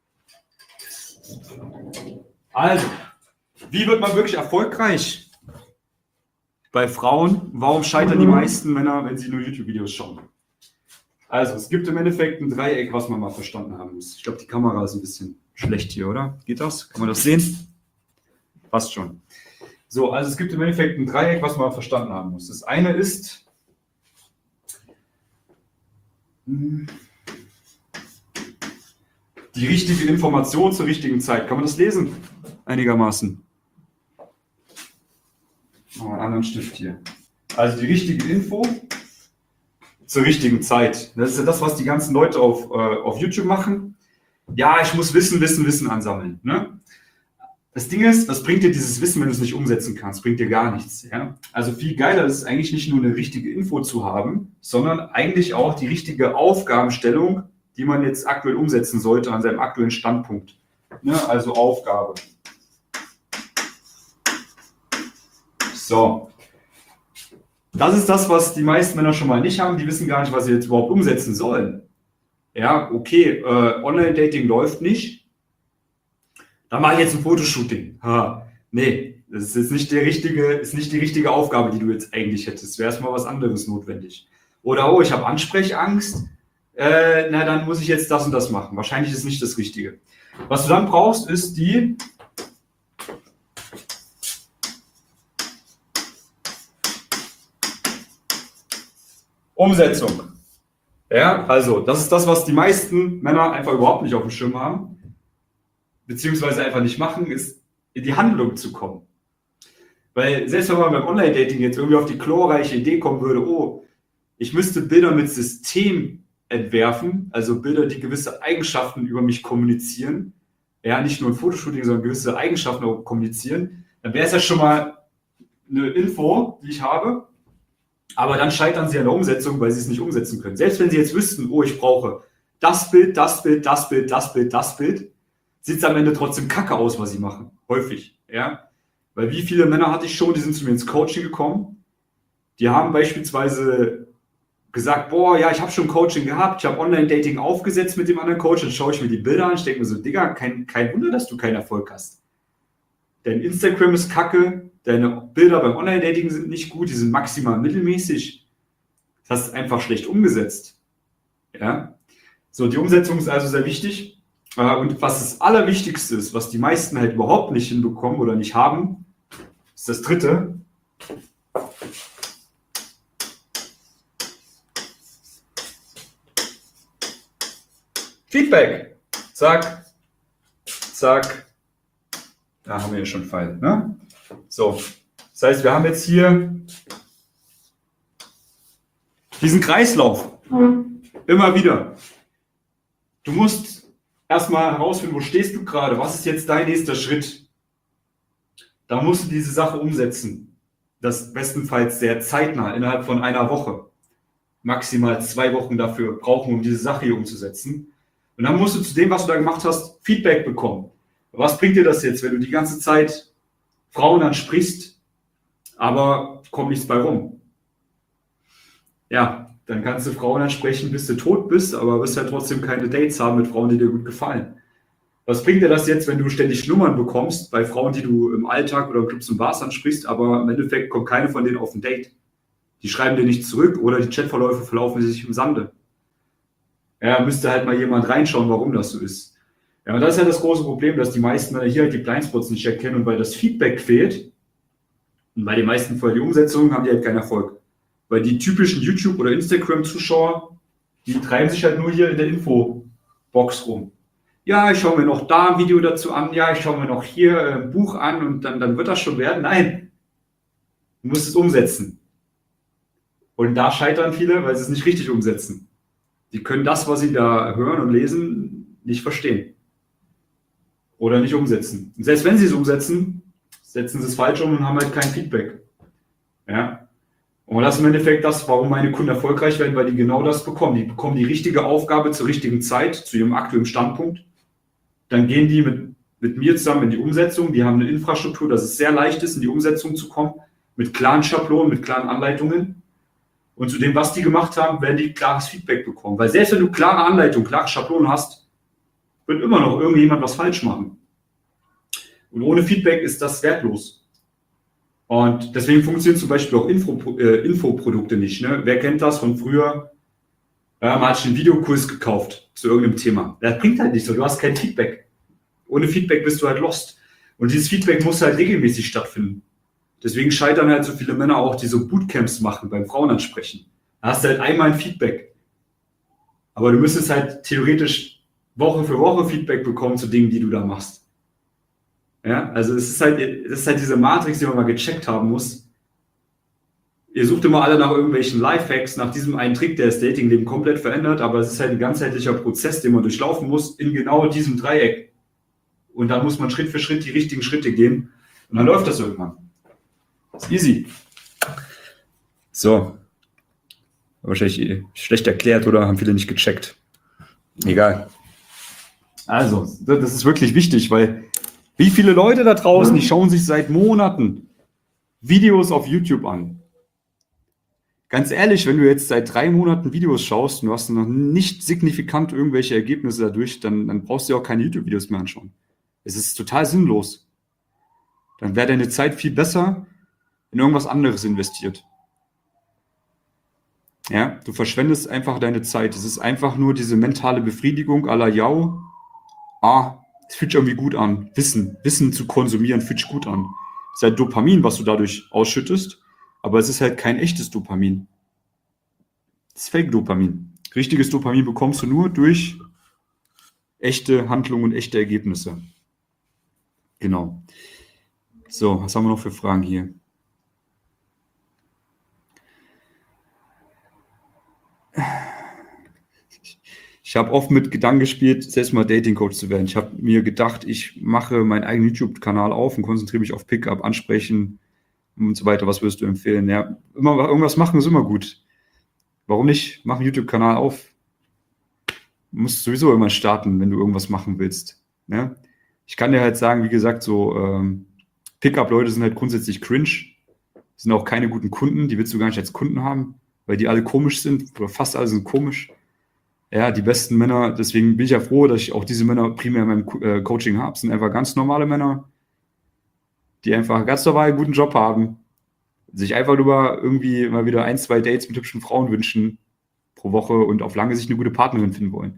Speaker 1: Also, wie wird man wirklich erfolgreich bei Frauen? Warum scheitern die meisten Männer, wenn sie nur YouTube-Videos schauen? Also, es gibt im Endeffekt ein Dreieck, was man mal verstanden haben muss. Ich glaube, die Kamera ist ein bisschen schlecht hier, oder? Geht das? Kann man das sehen? Passt schon. So, also es gibt im Endeffekt ein Dreieck, was man verstanden haben muss. Das eine ist die richtige Information zur richtigen Zeit. Kann man das lesen? Einigermaßen. Machen wir einen anderen Stift hier. Also die richtige Info zur richtigen Zeit. Das ist ja das, was die ganzen Leute auf, äh, auf YouTube machen. Ja, ich muss Wissen, Wissen, Wissen ansammeln. Ne? Das Ding ist, was bringt dir dieses Wissen, wenn du es nicht umsetzen kannst? Bringt dir gar nichts. Ja? Also viel geiler ist es eigentlich nicht nur eine richtige Info zu haben, sondern eigentlich auch die richtige Aufgabenstellung, die man jetzt aktuell umsetzen sollte an seinem aktuellen Standpunkt. Ne? Also Aufgabe. So. Das ist das, was die meisten Männer schon mal nicht haben. Die wissen gar nicht, was sie jetzt überhaupt umsetzen sollen. Ja, okay, äh, Online-Dating läuft nicht. Dann mache ich jetzt ein Fotoshooting. Ha, nee, das ist jetzt nicht, der richtige, ist nicht die richtige Aufgabe, die du jetzt eigentlich hättest. Wäre erstmal was anderes notwendig. Oder, oh, ich habe Ansprechangst. Äh, na, dann muss ich jetzt das und das machen. Wahrscheinlich ist es nicht das Richtige. Was du dann brauchst, ist die Umsetzung. Ja, also das ist das, was die meisten Männer einfach überhaupt nicht auf dem Schirm haben, beziehungsweise einfach nicht machen, ist in die Handlung zu kommen. Weil selbst wenn man beim Online-Dating jetzt irgendwie auf die glorreiche Idee kommen würde, oh, ich müsste Bilder mit System entwerfen, also Bilder, die gewisse Eigenschaften über mich kommunizieren, ja, nicht nur ein Fotoshooting, sondern gewisse Eigenschaften auch kommunizieren, dann wäre es ja schon mal eine Info, die ich habe. Aber dann scheitern sie an der Umsetzung, weil sie es nicht umsetzen können. Selbst wenn sie jetzt wüssten, oh, ich brauche das Bild, das Bild, das Bild, das Bild, das Bild, sieht es am Ende trotzdem kacke aus, was sie machen. Häufig. Ja? Weil wie viele Männer hatte ich schon, die sind zu mir ins Coaching gekommen, die haben beispielsweise gesagt, boah, ja, ich habe schon Coaching gehabt, ich habe Online-Dating aufgesetzt mit dem anderen Coach, dann schaue ich mir die Bilder an, ich denke mir so, Digga, kein, kein Wunder, dass du keinen Erfolg hast. Dein Instagram ist kacke, deine Bilder beim Online-Dating sind nicht gut, die sind maximal mittelmäßig. Das hast du einfach schlecht umgesetzt. Ja? So, die Umsetzung ist also sehr wichtig. Und was das Allerwichtigste ist, was die meisten halt überhaupt nicht hinbekommen oder nicht haben, ist das Dritte. Feedback. Zack, zack. Da haben wir ja schon Pfeil. Ne? So, das heißt, wir haben jetzt hier diesen Kreislauf. Immer wieder. Du musst erstmal herausfinden, wo stehst du gerade? Was ist jetzt dein nächster Schritt? Da musst du diese Sache umsetzen. Das bestenfalls sehr zeitnah, innerhalb von einer Woche. Maximal zwei Wochen dafür brauchen, um diese Sache hier umzusetzen. Und dann musst du zu dem, was du da gemacht hast, Feedback bekommen. Was bringt dir das jetzt, wenn du die ganze Zeit Frauen ansprichst, aber kommt nichts bei rum. Ja, dann kannst du Frauen ansprechen, bis du tot bist, aber wirst halt trotzdem keine Dates haben mit Frauen, die dir gut gefallen. Was bringt dir das jetzt, wenn du ständig Nummern bekommst bei Frauen, die du im Alltag oder im Clubs und Bars ansprichst, aber im Endeffekt kommt keine von denen auf ein Date? Die schreiben dir nicht zurück oder die Chatverläufe verlaufen sich im Sande. Ja, müsste halt mal jemand reinschauen, warum das so ist. Ja, und das ist ja das große Problem, dass die meisten Männer hier halt die Blindspots nicht erkennen und weil das Feedback fehlt und bei den meisten Fall die Umsetzung, haben die halt keinen Erfolg. Weil die typischen YouTube- oder Instagram-Zuschauer, die treiben sich halt nur hier in der Infobox rum. Ja, ich schaue mir noch da ein Video dazu an, ja, ich schaue mir noch hier ein Buch an und dann, dann wird das schon werden. Nein, du musst es umsetzen. Und da scheitern viele, weil sie es nicht richtig umsetzen. Die können das, was sie da hören und lesen, nicht verstehen. Oder nicht umsetzen. Und selbst wenn sie es umsetzen, setzen sie es falsch um und haben halt kein Feedback. Ja? Und das ist im Endeffekt das, warum meine Kunden erfolgreich werden, weil die genau das bekommen. Die bekommen die richtige Aufgabe zur richtigen Zeit, zu ihrem aktuellen Standpunkt. Dann gehen die mit, mit mir zusammen in die Umsetzung. Die haben eine Infrastruktur, dass es sehr leicht ist, in die Umsetzung zu kommen, mit klaren Schablonen, mit klaren Anleitungen. Und zu dem, was die gemacht haben, werden die klares Feedback bekommen. Weil selbst wenn du klare Anleitungen, klare Schablonen hast, wird immer noch irgendjemand was falsch machen. Und ohne Feedback ist das wertlos. Und deswegen funktionieren zum Beispiel auch Info, äh, Infoprodukte nicht. Ne? Wer kennt das von früher? Ja, man hat sich einen Videokurs gekauft zu irgendeinem Thema. Das bringt halt nichts, du hast kein Feedback. Ohne Feedback bist du halt lost. Und dieses Feedback muss halt regelmäßig stattfinden. Deswegen scheitern halt so viele Männer auch, die so Bootcamps machen, beim Frauenansprechen. Da hast du halt einmal ein Feedback. Aber du müsstest halt theoretisch Woche für Woche Feedback bekommen zu Dingen, die du da machst. Ja, also es ist halt, das ist halt diese Matrix, die man mal gecheckt haben muss. Ihr sucht immer alle nach irgendwelchen Lifehacks, nach diesem einen Trick, der das Datingleben komplett verändert, aber es ist halt ein ganzheitlicher Prozess, den man durchlaufen muss, in genau diesem Dreieck. Und dann muss man Schritt für Schritt die richtigen Schritte gehen. Und dann läuft das irgendwann. Das ist easy. So. Wahrscheinlich schlecht erklärt oder haben viele nicht gecheckt. Egal. Also, das ist wirklich wichtig, weil wie viele Leute da draußen, die schauen sich seit Monaten Videos auf YouTube an. Ganz ehrlich, wenn du jetzt seit drei Monaten Videos schaust und du hast noch nicht signifikant irgendwelche Ergebnisse dadurch, dann, dann brauchst du ja auch keine YouTube-Videos mehr anschauen. Es ist total sinnlos. Dann wäre deine Zeit viel besser in irgendwas anderes investiert. Ja, du verschwendest einfach deine Zeit. Es ist einfach nur diese mentale Befriedigung à la Jau. Ah, es fühlt sich irgendwie gut an. Wissen, Wissen zu konsumieren fühlt sich gut an. Es ist halt Dopamin, was du dadurch ausschüttest, aber es ist halt kein echtes Dopamin. Das ist Fake-Dopamin. Richtiges Dopamin bekommst du nur durch echte Handlungen und echte Ergebnisse. Genau. So, was haben wir noch für Fragen hier? Ich habe oft mit Gedanken gespielt, selbst mal Dating-Coach zu werden. Ich habe mir gedacht, ich mache meinen eigenen YouTube-Kanal auf und konzentriere mich auf Pickup, Ansprechen und so weiter. Was würdest du empfehlen? Ja, immer irgendwas machen ist immer gut. Warum nicht? Mach einen YouTube-Kanal auf. Du musst sowieso irgendwann starten, wenn du irgendwas machen willst. Ja? Ich kann dir halt sagen, wie gesagt, so ähm, Pickup-Leute sind halt grundsätzlich cringe. Sind auch keine guten Kunden. Die willst du gar nicht als Kunden haben, weil die alle komisch sind. Oder fast alle sind komisch. Ja, die besten Männer, deswegen bin ich ja froh, dass ich auch diese Männer primär in meinem äh, Coaching habe. Sind einfach ganz normale Männer, die einfach ganz normal einen guten Job haben, sich einfach nur irgendwie mal wieder ein, zwei Dates mit hübschen Frauen wünschen pro Woche und auf lange Sicht eine gute Partnerin finden wollen.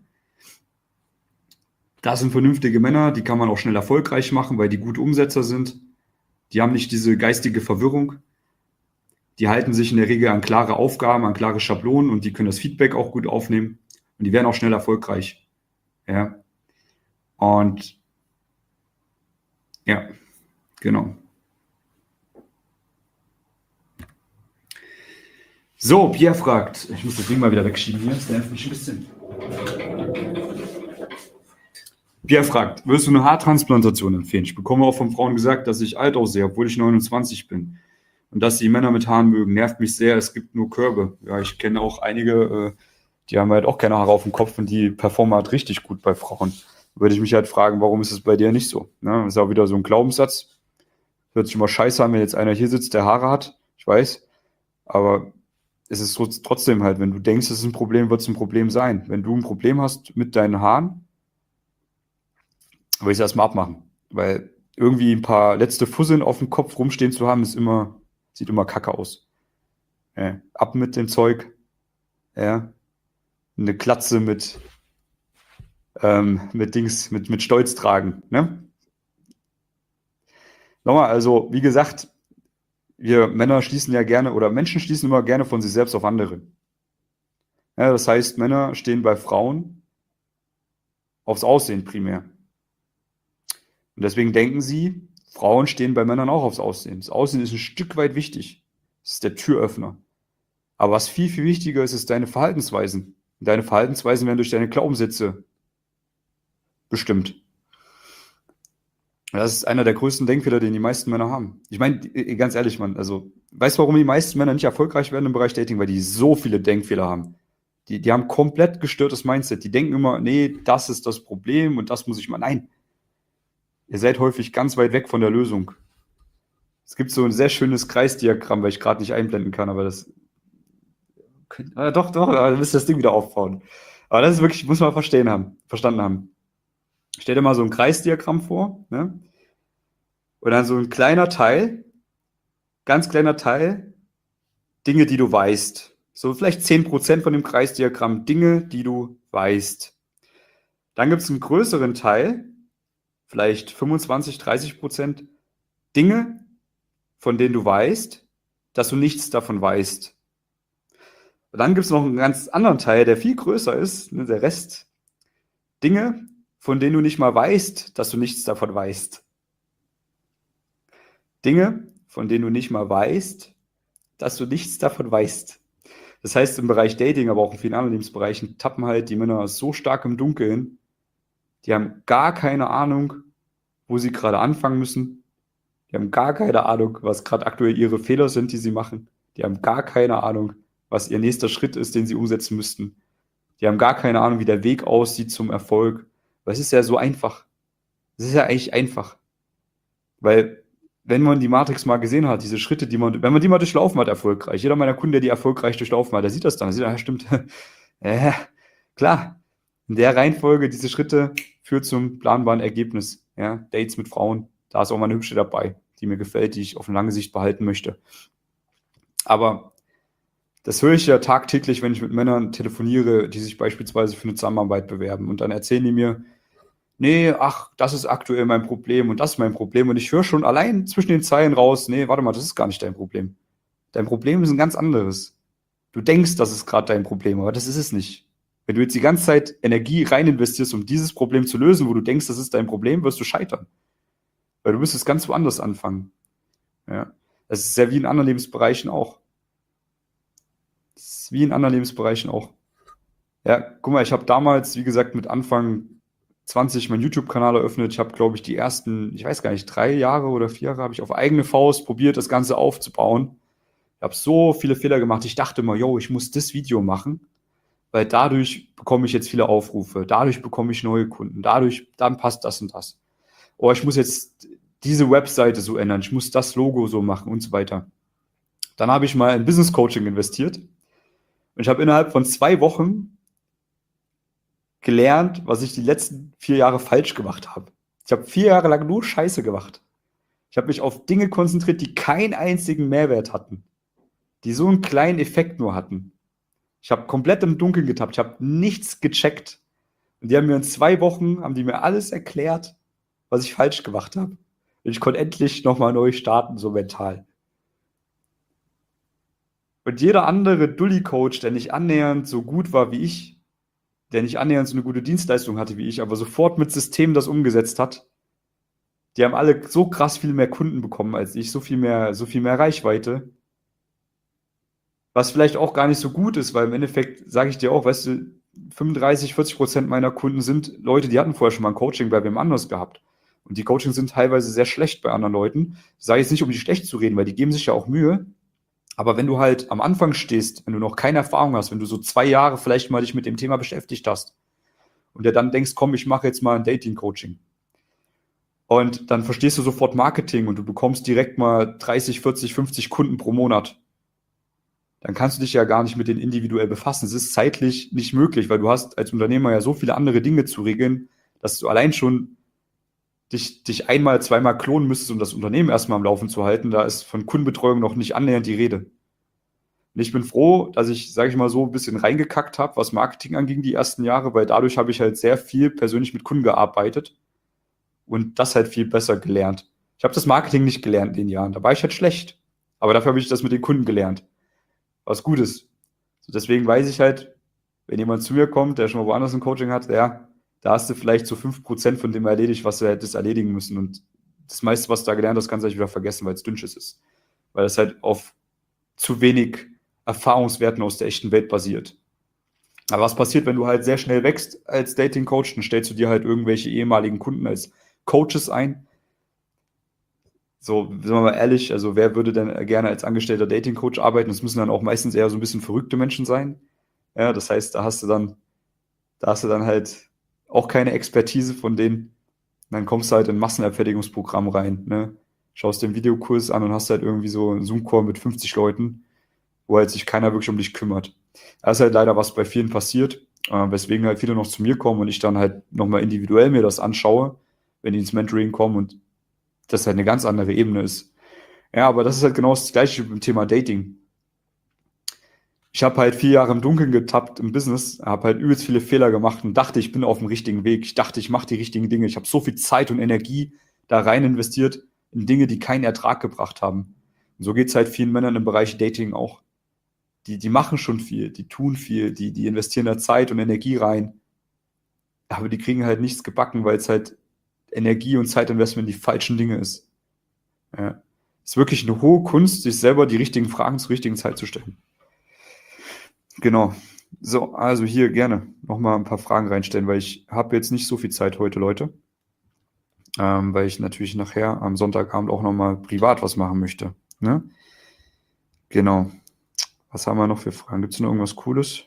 Speaker 1: Das sind vernünftige Männer, die kann man auch schnell erfolgreich machen, weil die gute Umsetzer sind. Die haben nicht diese geistige Verwirrung. Die halten sich in der Regel an klare Aufgaben, an klare Schablonen und die können das Feedback auch gut aufnehmen. Und die werden auch schnell erfolgreich. Ja. Und ja, genau. So, Pierre fragt, ich muss das Ding mal wieder wegschieben hier, das nervt mich ein bisschen. Pierre fragt, würdest du eine Haartransplantation empfehlen? Ich bekomme auch von Frauen gesagt, dass ich alt aussehe, obwohl ich neunundzwanzig bin. Und dass sie Männer mit Haaren mögen, nervt mich sehr, es gibt nur Körbe. Ja, ich kenne auch einige, äh, die haben halt auch keine Haare auf dem Kopf und die performen halt richtig gut bei Frauen. Würde ich mich halt fragen, warum ist es bei dir nicht so? Ne? Das ist auch wieder so ein Glaubenssatz. Hört sich immer scheiße an, wenn jetzt einer hier sitzt, der Haare hat. Ich weiß. Aber es ist so- trotzdem halt, wenn du denkst, es ist ein Problem, wird es ein Problem sein. Wenn du ein Problem hast mit deinen Haaren, will ich es erstmal abmachen. Weil irgendwie ein paar letzte Fusseln auf dem Kopf rumstehen zu haben, ist immer, sieht immer kacke aus. Ja. Ab mit dem Zeug. Ja. Eine Glatze mit, ähm, mit Dings, mit, mit Stolz tragen. Ne? Nochmal, also, wie gesagt, wir Männer schließen ja gerne, oder Menschen schließen immer gerne von sich selbst auf andere. Ja, das heißt, Männer stehen bei Frauen aufs Aussehen primär. Und deswegen denken sie, Frauen stehen bei Männern auch aufs Aussehen. Das Aussehen ist ein Stück weit wichtig. Das ist der Türöffner. Aber was viel, viel wichtiger ist, ist deine Verhaltensweisen. Und deine Verhaltensweisen werden durch deine Glaubenssätze bestimmt. Das ist einer der größten Denkfehler, den die meisten Männer haben. Ich meine, die- ganz ehrlich, Mann, also, weißt du, warum die meisten Männer nicht erfolgreich werden im Bereich Dating? Weil die so viele Denkfehler haben. Die, die haben komplett gestörtes Mindset. Die denken immer, nee, das ist das Problem und das muss ich mal. Nein, ihr seid häufig ganz weit weg von der Lösung. Es gibt so ein sehr schönes Kreisdiagramm, weil ich gerade nicht einblenden kann, aber das. Ah, doch, doch, da müsst ihr das Ding wieder aufbauen. Aber das ist wirklich, muss man verstehen haben, verstanden haben. Stell dir mal so ein Kreisdiagramm vor, ne? Und dann so ein kleiner Teil, ganz kleiner Teil, Dinge, die du weißt. So vielleicht zehn Prozent von dem Kreisdiagramm, Dinge, die du weißt. Dann gibt es einen größeren Teil, vielleicht fünfundzwanzig, dreißig Prozent, Dinge, von denen du weißt, dass du nichts davon weißt. Und dann gibt es noch einen ganz anderen Teil, der viel größer ist, ne, der Rest, Dinge, von denen du nicht mal weißt, dass du nichts davon weißt. Dinge, von denen du nicht mal weißt, dass du nichts davon weißt. Das heißt, im Bereich Dating, aber auch in vielen anderen Lebensbereichen, tappen halt die Männer so stark im Dunkeln, die haben gar keine Ahnung, wo sie gerade anfangen müssen. Die haben gar keine Ahnung, was gerade aktuell ihre Fehler sind, die sie machen. Die haben gar keine Ahnung, was ihr nächster Schritt ist, den sie umsetzen müssten. Die haben gar keine Ahnung, wie der Weg aussieht zum Erfolg. Weil es ist ja so einfach. Es ist ja eigentlich einfach. Weil, wenn man die Matrix mal gesehen hat, diese Schritte, die man, wenn man die mal durchlaufen hat, erfolgreich, jeder meiner Kunden, der die erfolgreich durchlaufen hat, der sieht das dann, der sieht, ja, stimmt, ja, klar, in der Reihenfolge, diese Schritte führt zum planbaren Ergebnis, ja, Dates mit Frauen, da ist auch mal eine hübsche dabei, die mir gefällt, die ich auf lange Sicht behalten möchte. Aber das höre ich ja tagtäglich, wenn ich mit Männern telefoniere, die sich beispielsweise für eine Zusammenarbeit bewerben und dann erzählen die mir, nee, ach, das ist aktuell mein Problem und das ist mein Problem. Und ich höre schon allein zwischen den Zeilen raus, nee, warte mal, das ist gar nicht dein Problem. Dein Problem ist ein ganz anderes. Du denkst, das ist gerade dein Problem, aber das ist es nicht. Wenn du jetzt die ganze Zeit Energie rein investierst, um dieses Problem zu lösen, wo du denkst, das ist dein Problem, wirst du scheitern. Weil du müsstest ganz woanders anfangen. Ja. Das ist ja wie in anderen Lebensbereichen auch. Das ist wie in anderen Lebensbereichen auch. Ja, guck mal, ich habe damals, wie gesagt, mit Anfang zwanzig meinen YouTube-Kanal eröffnet. Ich habe, glaube ich, die ersten, ich weiß gar nicht, drei Jahre oder vier Jahre habe ich auf eigene Faust probiert, das Ganze aufzubauen. Ich habe so viele Fehler gemacht. Ich dachte immer, yo, ich muss das Video machen, weil dadurch bekomme ich jetzt viele Aufrufe, dadurch bekomme ich neue Kunden, dadurch, dann passt das und das. Oh, ich muss jetzt diese Webseite so ändern, ich muss das Logo so machen und so weiter. Dann habe ich mal in Business Coaching investiert und ich habe innerhalb von zwei Wochen gelernt, was ich die letzten vier Jahre falsch gemacht habe. Ich habe vier Jahre lang nur Scheiße gemacht. Ich habe mich auf Dinge konzentriert, die keinen einzigen Mehrwert hatten, die so einen kleinen Effekt nur hatten. Ich habe komplett im Dunkeln getappt, ich habe nichts gecheckt. Und die haben mir in zwei Wochen, haben die mir alles erklärt, was ich falsch gemacht habe. Und ich konnte endlich nochmal neu starten, so mental. Und jeder andere Dulli-Coach, der nicht annähernd so gut war wie ich, der nicht annähernd so eine gute Dienstleistung hatte wie ich, aber sofort mit Systemen das umgesetzt hat, die haben alle so krass viel mehr Kunden bekommen als ich, so viel mehr, so viel mehr Reichweite. Was vielleicht auch gar nicht so gut ist, weil im Endeffekt sage ich dir auch, weißt du, fünfunddreißig, vierzig Prozent meiner Kunden sind Leute, die hatten vorher schon mal ein Coaching bei wem anders gehabt. Und die Coachings sind teilweise sehr schlecht bei anderen Leuten. Sage ich jetzt nicht, um die schlecht zu reden, weil die geben sich ja auch Mühe. Aber wenn du halt am Anfang stehst, wenn du noch keine Erfahrung hast, wenn du so zwei Jahre vielleicht mal dich mit dem Thema beschäftigt hast und dir dann denkst, komm, ich mache jetzt mal ein Dating-Coaching. Und dann verstehst du sofort Marketing und du bekommst direkt mal dreißig, vierzig, fünfzig Kunden pro Monat. Dann kannst du dich ja gar nicht mit denen individuell befassen. Es ist zeitlich nicht möglich, weil du hast als Unternehmer ja so viele andere Dinge zu regeln, dass du allein schon dich, dich einmal, zweimal klonen müsstest, um das Unternehmen erstmal am Laufen zu halten. Da ist von Kundenbetreuung noch nicht annähernd die Rede. Und ich bin froh, dass ich, sage ich mal so, ein bisschen reingekackt habe, was Marketing anging die ersten Jahre, weil dadurch habe ich halt sehr viel persönlich mit Kunden gearbeitet und das halt viel besser gelernt. Ich habe das Marketing nicht gelernt in den Jahren, da war ich halt schlecht. Aber dafür habe ich das mit den Kunden gelernt, was gut ist. So, deswegen weiß ich halt, wenn jemand zu mir kommt, der schon mal woanders ein Coaching hat, ja, da hast du vielleicht so fünf Prozent von dem erledigt, was du hättest erledigen müssen. Und das meiste, was du da gelernt hast, kannst du eigentlich wieder vergessen, weil es Dünnschiss ist. Weil es halt auf zu wenig Erfahrungswerten aus der echten Welt basiert. Aber was passiert, wenn du halt sehr schnell wächst als Dating-Coach? Dann stellst du dir halt irgendwelche ehemaligen Kunden als Coaches ein. So, sind wir mal ehrlich, also wer würde denn gerne als angestellter Dating-Coach arbeiten? Das müssen dann auch meistens eher so ein bisschen verrückte Menschen sein. Ja, das heißt, da hast du dann, da hast du dann halt auch keine Expertise von denen. Und dann kommst du halt in ein Massenabfertigungsprogramm rein, ne? Schaust den Videokurs an und hast halt irgendwie so einen Zoom-Call mit fünfzig Leuten, wo halt sich keiner wirklich um dich kümmert. Da ist halt leider was bei vielen passiert, äh, weswegen halt viele noch zu mir kommen und ich dann halt nochmal individuell mir das anschaue, wenn die ins Mentoring kommen und das halt eine ganz andere Ebene ist. Ja, aber das ist halt genau das Gleiche beim Thema Dating. Ich habe halt vier Jahre im Dunkeln getappt im Business, habe halt übelst viele Fehler gemacht und dachte, ich bin auf dem richtigen Weg. Ich dachte, ich mache die richtigen Dinge. Ich habe so viel Zeit und Energie da rein investiert in Dinge, die keinen Ertrag gebracht haben. Und so geht's halt vielen Männern im Bereich Dating auch. Die, die machen schon viel, die tun viel, die, die investieren da Zeit und Energie rein, aber die kriegen halt nichts gebacken, weil es halt Energie und Zeitinvestment in die falschen Dinge ist. Ja. Es ist wirklich eine hohe Kunst, sich selber die richtigen Fragen zur richtigen Zeit zu stellen. Genau. So, also hier gerne nochmal ein paar Fragen reinstellen, weil ich habe jetzt nicht so viel Zeit heute, Leute. Ähm, weil ich natürlich nachher am Sonntagabend auch nochmal privat was machen möchte. Ne? Genau. Was haben wir noch für Fragen? Gibt es noch irgendwas Cooles?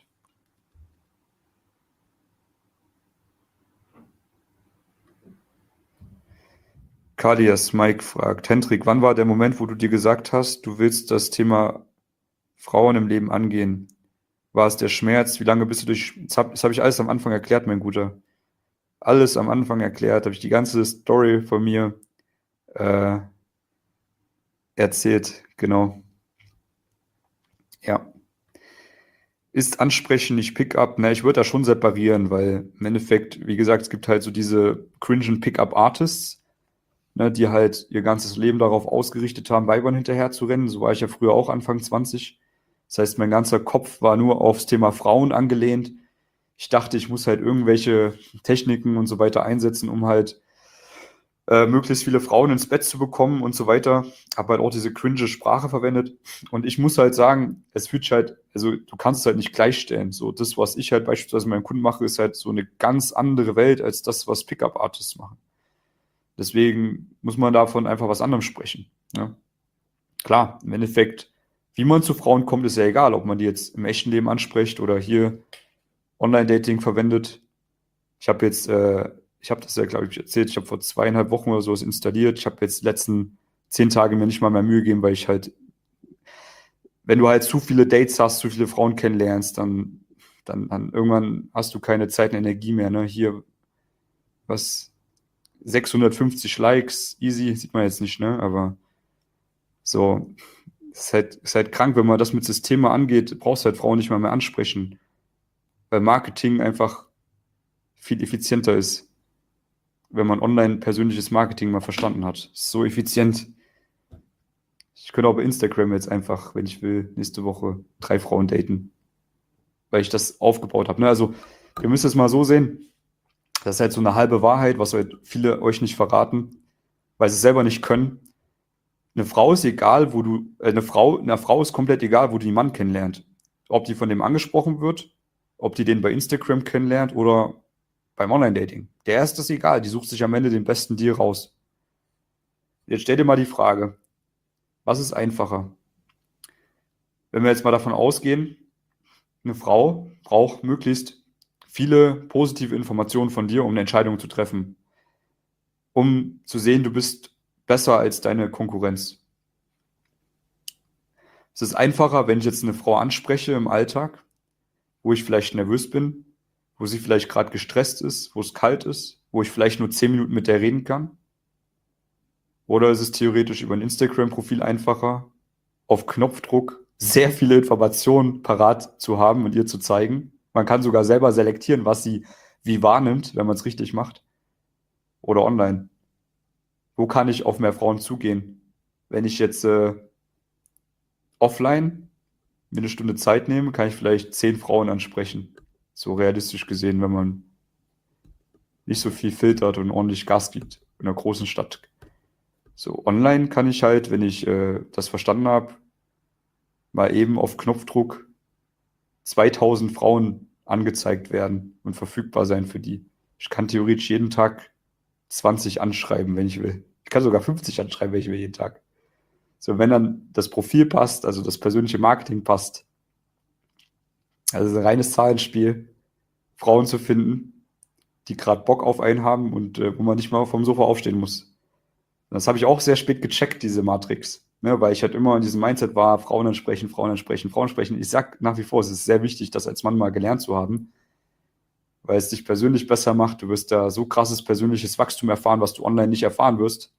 Speaker 1: Kalias Mike fragt, Hendrik, wann war der Moment, wo du dir gesagt hast, du willst das Thema Frauen im Leben angehen? War es der Schmerz? Wie lange bist du durch... Das habe hab ich alles am Anfang erklärt, mein Guter. Alles am Anfang erklärt, habe ich die ganze Story von mir äh, erzählt, genau. Ja. Ist Ansprechen nicht Pickup? Na, ich würde da schon separieren, weil im Endeffekt, wie gesagt, es gibt halt so diese cringen Pickup-Artists, ne, die halt ihr ganzes Leben darauf ausgerichtet haben, Weibern hinterher zu rennen. So war ich ja früher auch Anfang zwanzig. Das heißt, mein ganzer Kopf war nur aufs Thema Frauen angelehnt. Ich dachte, ich muss halt irgendwelche Techniken und so weiter einsetzen, um halt äh, möglichst viele Frauen ins Bett zu bekommen und so weiter. Habe halt auch diese cringe Sprache verwendet. Und ich muss halt sagen, es fühlt sich halt, also du kannst es halt nicht gleichstellen. So, das, was ich halt beispielsweise mit meinem Kunden mache, ist halt so eine ganz andere Welt als das, was Pickup-Artists machen. Deswegen muss man davon einfach was anderem sprechen. Ne? Klar, im Endeffekt, wie man zu Frauen kommt, ist ja egal, ob man die jetzt im echten Leben anspricht oder hier Online-Dating verwendet. Ich habe jetzt, äh, ich habe das ja, glaube ich, erzählt, ich habe vor zweieinhalb Wochen oder so es installiert. Ich habe jetzt die letzten zehn Tage mir nicht mal mehr Mühe gegeben, weil ich halt, wenn du halt zu viele Dates hast, zu viele Frauen kennenlernst, dann, dann, dann irgendwann hast du keine Zeit und Energie mehr. Ne? Hier, was, sechshundertfünfzig Likes, easy, sieht man jetzt nicht, ne? Aber so, ist halt, ist halt krank, wenn man das mit System mal angeht, brauchst du halt Frauen nicht mal mehr ansprechen, weil Marketing einfach viel effizienter ist, wenn man online persönliches Marketing mal verstanden hat. Ist so effizient. Ich könnte auch bei Instagram jetzt einfach, wenn ich will, nächste Woche drei Frauen daten, weil ich das aufgebaut habe. Ne? Also, ihr müsst es mal so sehen, das ist halt so eine halbe Wahrheit, was halt viele euch nicht verraten, weil sie es selber nicht können. Eine Frau ist egal, wo du, äh, eine Frau, einer Frau ist komplett egal, wo die einen Mann kennenlernt. Ob die von dem angesprochen wird, ob die den bei Instagram kennenlernt oder beim Online-Dating. Der ist das egal, die sucht sich am Ende den besten Deal raus. Jetzt stell dir mal die Frage, was ist einfacher? Wenn wir jetzt mal davon ausgehen, eine Frau braucht möglichst viele positive Informationen von dir, um eine Entscheidung zu treffen. um zu sehen, du bist besser als deine Konkurrenz. Es ist einfacher, wenn ich jetzt eine Frau anspreche im Alltag, wo ich vielleicht nervös bin, wo sie vielleicht gerade gestresst ist, wo es kalt ist, wo ich vielleicht nur zehn Minuten mit der reden kann. Oder ist es theoretisch über ein Instagram-Profil einfacher, auf Knopfdruck sehr viele Informationen parat zu haben und ihr zu zeigen. Man kann sogar selber selektieren, was sie wie wahrnimmt, wenn man es richtig macht. Oder online. Wo kann ich auf mehr Frauen zugehen? Wenn ich jetzt äh, offline mir eine Stunde Zeit nehme, kann ich vielleicht zehn Frauen ansprechen. So realistisch gesehen, wenn man nicht so viel filtert und ordentlich Gas gibt in einer großen Stadt. So online kann ich halt, wenn ich äh, das verstanden habe, mal eben auf Knopfdruck zweitausend Frauen angezeigt werden und verfügbar sein für die. Ich kann theoretisch jeden Tag zwanzig anschreiben, wenn ich will. Ich kann sogar fünfzig anschreiben, wenn ich will, jeden Tag. So, wenn dann das Profil passt, also das persönliche Marketing passt, also es ist ein reines Zahlenspiel, Frauen zu finden, die gerade Bock auf einen haben und äh, wo man nicht mal vom Sofa aufstehen muss. Das habe ich auch sehr spät gecheckt, diese Matrix. Ne, weil ich halt immer in diesem Mindset war, Frauen ansprechen, Frauen ansprechen, Frauen ansprechen. Ich sag nach wie vor, es ist sehr wichtig, das als Mann mal gelernt zu haben, weil es dich persönlich besser macht. Du wirst da so krasses persönliches Wachstum erfahren, was du online nicht erfahren wirst.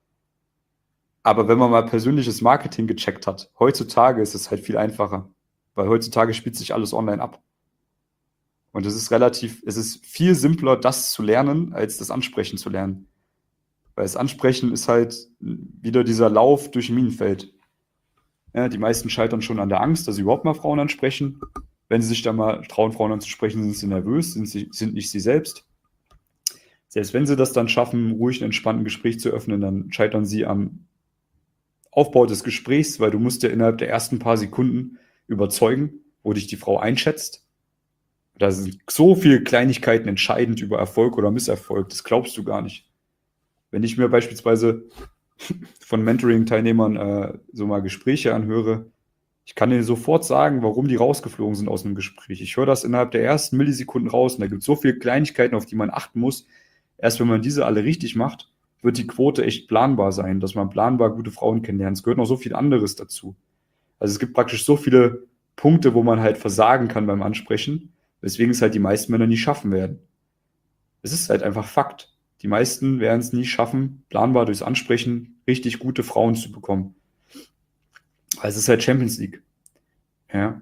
Speaker 1: Aber wenn man mal persönliches Marketing gecheckt hat, heutzutage ist es halt viel einfacher, weil heutzutage spielt sich alles online ab. Und es ist relativ, es ist viel simpler, das zu lernen, als das Ansprechen zu lernen. Weil das Ansprechen ist halt wieder dieser Lauf durch ein Minenfeld. Ja, die meisten scheitern schon an der Angst, dass sie überhaupt mal Frauen ansprechen. Wenn sie sich dann mal trauen, Frauen anzusprechen, sind sie nervös, sind, sie, sind nicht sie selbst. Selbst wenn sie das dann schaffen, ruhig ein entspannten Gespräch zu öffnen, dann scheitern sie am Aufbau des Gesprächs, weil du musst ja innerhalb der ersten paar Sekunden überzeugen, wo dich die Frau einschätzt. Da sind so viele Kleinigkeiten entscheidend über Erfolg oder Misserfolg, das glaubst du gar nicht. Wenn ich mir beispielsweise von Mentoring-Teilnehmern äh, so mal Gespräche anhöre, ich kann dir sofort sagen, warum die rausgeflogen sind aus einem Gespräch. Ich höre das innerhalb der ersten Millisekunden raus und da gibt es so viele Kleinigkeiten, auf die man achten muss. Erst wenn man diese alle richtig macht, wird die Quote echt planbar sein, dass man planbar gute Frauen kennenlernt. Es gehört noch so viel anderes dazu. Also es gibt praktisch so viele Punkte, wo man halt versagen kann beim Ansprechen, weswegen es halt die meisten Männer nie schaffen werden. Es ist halt einfach Fakt. Die meisten werden es nie schaffen, planbar durchs Ansprechen richtig gute Frauen zu bekommen. Weil es ist halt Champions League. Ja.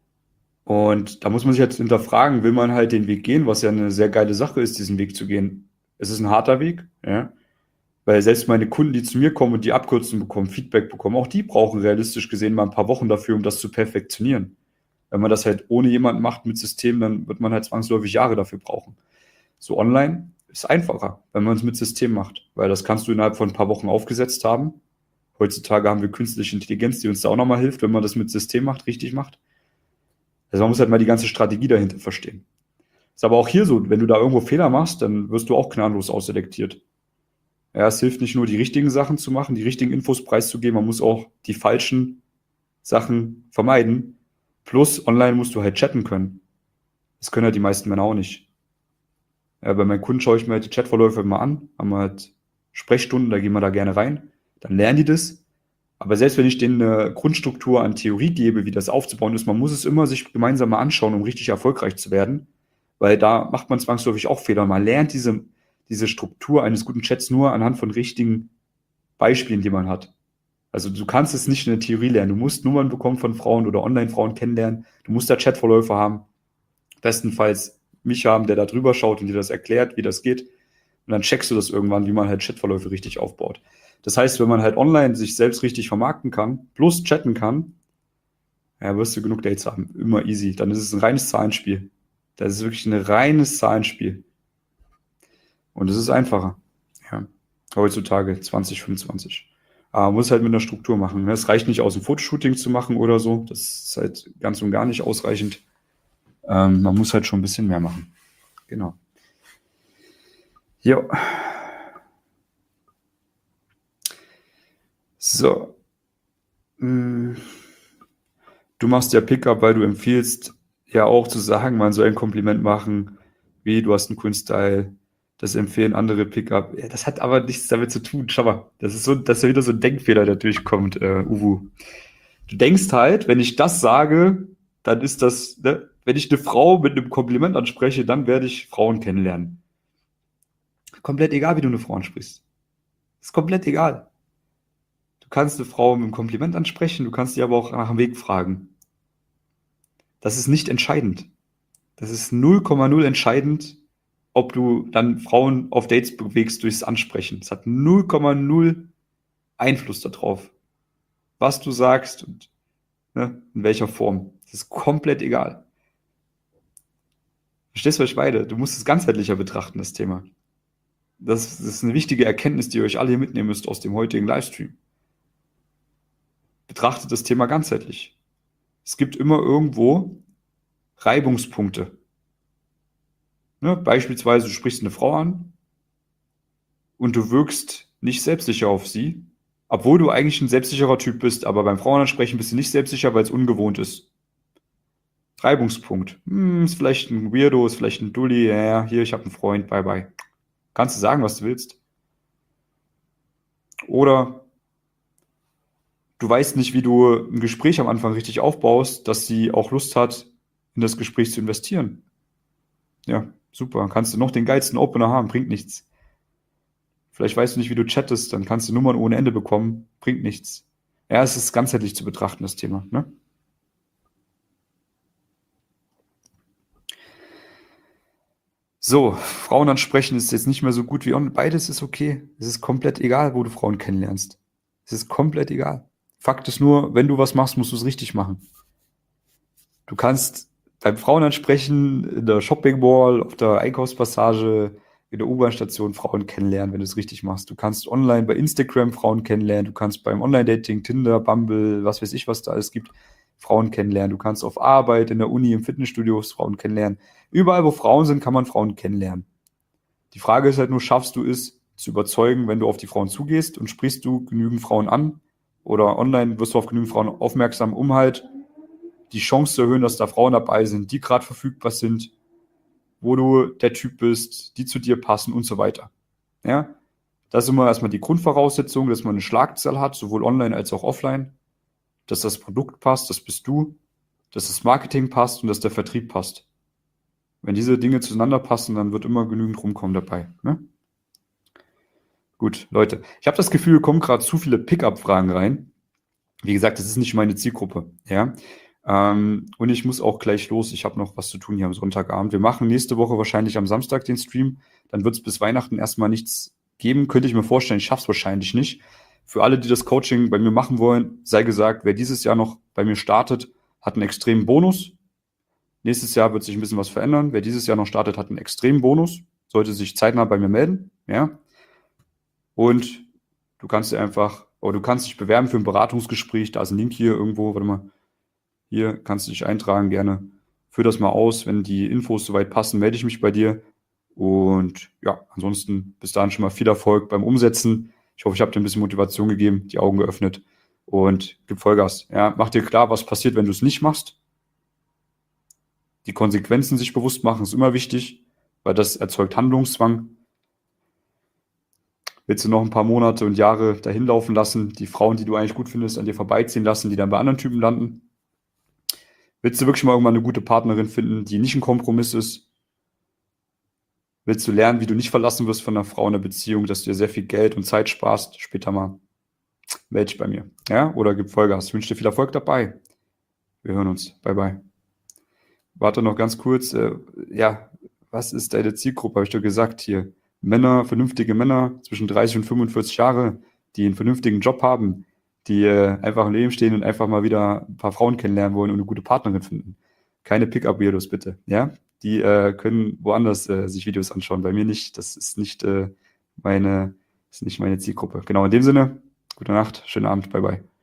Speaker 1: Und da muss man sich jetzt hinterfragen, will man halt den Weg gehen, was ja eine sehr geile Sache ist, diesen Weg zu gehen. Es ist ein harter Weg, ja. Weil selbst meine Kunden, die zu mir kommen und die Abkürzungen bekommen, Feedback bekommen, auch die brauchen realistisch gesehen mal ein paar Wochen dafür, um das zu perfektionieren. Wenn man das halt ohne jemanden macht mit System, dann wird man halt zwangsläufig Jahre dafür brauchen. So online ist einfacher, wenn man es mit System macht, weil das kannst du innerhalb von ein paar Wochen aufgesetzt haben. Heutzutage haben wir künstliche Intelligenz, die uns da auch nochmal hilft, wenn man das mit System macht, richtig macht. Also man muss halt mal die ganze Strategie dahinter verstehen. Ist aber auch hier so, wenn du da irgendwo Fehler machst, dann wirst du auch gnadenlos ausselektiert. Ja, es hilft nicht nur, die richtigen Sachen zu machen, die richtigen Infos preiszugeben, man muss auch die falschen Sachen vermeiden. Plus, online musst du halt chatten können. Das können halt die meisten Männer auch nicht. Ja, bei meinen Kunden schaue ich mir halt die Chatverläufe mal an, haben wir halt Sprechstunden, da gehen wir da gerne rein. Dann lernen die das. Aber selbst wenn ich denen eine Grundstruktur an Theorie gebe, wie das aufzubauen ist, man muss es immer sich gemeinsam mal anschauen, um richtig erfolgreich zu werden. Weil da macht man zwangsläufig auch Fehler. Man lernt diese, diese Struktur eines guten Chats nur anhand von richtigen Beispielen, die man hat. Also du kannst es nicht in der Theorie lernen. Du musst Nummern bekommen von Frauen oder Online-Frauen kennenlernen. Du musst da Chatverläufe haben. Bestenfalls mich haben, der da drüber schaut und dir das erklärt, wie das geht. Und dann checkst du das irgendwann, wie man halt Chatverläufe richtig aufbaut. Das heißt, wenn man halt online sich selbst richtig vermarkten kann, plus chatten kann, ja, wirst du genug Dates haben. Immer easy. Dann ist es ein reines Zahlenspiel. Das ist wirklich ein reines Zahlenspiel. Und es ist einfacher. Ja. Heutzutage zwanzig fünfundzwanzig. Aber man muss halt mit einer Struktur machen. Es reicht nicht, aus dem Fotoshooting zu machen oder so. Das ist halt ganz und gar nicht ausreichend. Ähm, man muss halt schon ein bisschen mehr machen. Genau. Ja. So. Du machst ja Pickup, weil du empfiehlst, ja auch zu sagen, man soll ein Kompliment machen, wie du hast einen coolen Style, Das empfehlen andere Pickup. Ja, das hat aber nichts damit zu tun. Schau mal, das ist so, das ist ja wieder so ein Denkfehler, der durchkommt, äh, Uwu. Du denkst halt, wenn ich das sage, dann ist das, ne? Wenn ich eine Frau mit einem Kompliment anspreche, dann werde ich Frauen kennenlernen. Komplett egal, wie du eine Frau ansprichst. Ist komplett egal. Du kannst eine Frau mit einem Kompliment ansprechen, du kannst sie aber auch nach dem Weg fragen. Das ist nicht entscheidend. Das ist null Komma null entscheidend, ob du dann Frauen auf Dates bewegst durchs Ansprechen. Es hat null Komma null Einfluss darauf, was du sagst und ne, in welcher Form. Das ist komplett egal. Verstehst du, was ich meine? Du musst es ganzheitlicher betrachten, das Thema. Das, das ist eine wichtige Erkenntnis, die ihr euch alle hier mitnehmen müsst aus dem heutigen Livestream. Betrachtet das Thema ganzheitlich. Es gibt immer irgendwo Reibungspunkte. Ne? Beispielsweise, du sprichst eine Frau an und du wirkst nicht selbstsicher auf sie, obwohl du eigentlich ein selbstsicherer Typ bist, aber beim Frauenansprechen bist du nicht selbstsicher, weil es ungewohnt ist. Reibungspunkt. Hm, ist vielleicht ein Weirdo, ist vielleicht ein Dulli, ja, ja, hier, ich habe einen Freund, bye bye. Kannst du sagen, was du willst. Oder du weißt nicht, wie du ein Gespräch am Anfang richtig aufbaust, dass sie auch Lust hat, in das Gespräch zu investieren. Ja, super. Kannst du noch den geilsten Opener haben, bringt nichts. Vielleicht weißt du nicht, wie du chattest, dann kannst du Nummern ohne Ende bekommen, bringt nichts. Ja, es ist ganzheitlich zu betrachten, das Thema. Ne? So, Frauen ansprechen ist jetzt nicht mehr so gut wie online. Beides ist okay. Es ist komplett egal, wo du Frauen kennenlernst. Es ist komplett egal. Fakt ist nur, wenn du was machst, musst du es richtig machen. Du kannst beim Frauen ansprechen, in der Shopping Mall, auf der Einkaufspassage, in der U-Bahn-Station Frauen kennenlernen, wenn du es richtig machst. Du kannst online bei Instagram Frauen kennenlernen, du kannst beim Online-Dating, Tinder, Bumble, was weiß ich, was da alles gibt, Frauen kennenlernen. Du kannst auf Arbeit, in der Uni, im Fitnessstudio Frauen kennenlernen. Überall, wo Frauen sind, kann man Frauen kennenlernen. Die Frage ist halt nur, schaffst du es zu überzeugen, wenn du auf die Frauen zugehst und sprichst du genügend Frauen an oder online wirst du auf genügend Frauen aufmerksam, um halt die Chance zu erhöhen, dass da Frauen dabei sind, die gerade verfügbar sind, wo du der Typ bist, die zu dir passen und so weiter. Ja, das ist immer erstmal die Grundvoraussetzung, dass man eine Schlagzahl hat, sowohl online als auch offline, dass das Produkt passt, das bist du, dass das Marketing passt und dass der Vertrieb passt. Wenn diese Dinge zueinander passen, dann wird immer genügend rumkommen dabei. Ne? Gut, Leute, ich habe das Gefühl, kommen gerade zu viele Pickup-Fragen rein. Wie gesagt, das ist nicht meine Zielgruppe. Ja. Ähm, und ich muss auch gleich los. Ich habe noch was zu tun hier am Sonntagabend. Wir machen nächste Woche wahrscheinlich am Samstag den Stream. Dann wird es bis Weihnachten erstmal nichts geben. Könnte ich mir vorstellen, ich schaffe es wahrscheinlich nicht. Für alle, die das Coaching bei mir machen wollen, sei gesagt, wer dieses Jahr noch bei mir startet, hat einen extremen Bonus. Nächstes Jahr wird sich ein bisschen was verändern. Wer dieses Jahr noch startet, hat einen extremen Bonus. Sollte sich zeitnah bei mir melden. Ja. Und du kannst dir einfach, oder du kannst dich bewerben für ein Beratungsgespräch. Da ist ein Link hier irgendwo. Warte mal. Hier kannst du dich eintragen, gerne. Führ das mal aus. Wenn die Infos soweit passen, melde ich mich bei dir. Und ja, ansonsten bis dahin schon mal viel Erfolg beim Umsetzen. Ich hoffe, ich habe dir ein bisschen Motivation gegeben, die Augen geöffnet und gib Vollgas. Ja, mach dir klar, was passiert, wenn du es nicht machst. Die Konsequenzen sich bewusst machen ist immer wichtig, weil das erzeugt Handlungszwang. Willst du noch ein paar Monate und Jahre dahin laufen lassen, die Frauen, die du eigentlich gut findest, an dir vorbeiziehen lassen, die dann bei anderen Typen landen? Willst du wirklich mal irgendwann eine gute Partnerin finden, die nicht ein Kompromiss ist? Willst du lernen, wie du nicht verlassen wirst von einer Frau in einer Beziehung, dass du dir sehr viel Geld und Zeit sparst? Später mal. Melde dich bei mir. Ja? Oder gib Vollgas. Ich wünsche dir viel Erfolg dabei. Wir hören uns. Bye, bye. Warte noch ganz kurz. Äh, ja, was ist deine Zielgruppe? Habe ich doch gesagt hier. Männer, vernünftige Männer zwischen dreißig und fünfundvierzig Jahre, die einen vernünftigen Job haben, die äh, einfach im Leben stehen und einfach mal wieder ein paar Frauen kennenlernen wollen und eine gute Partnerin finden. Keine Pickup-Weirdos, bitte. Ja? Die äh, können woanders äh, sich Videos anschauen. Bei mir nicht. Das ist nicht äh, meine, ist nicht meine Zielgruppe. Genau, in dem Sinne, gute Nacht, schönen Abend, bye bye.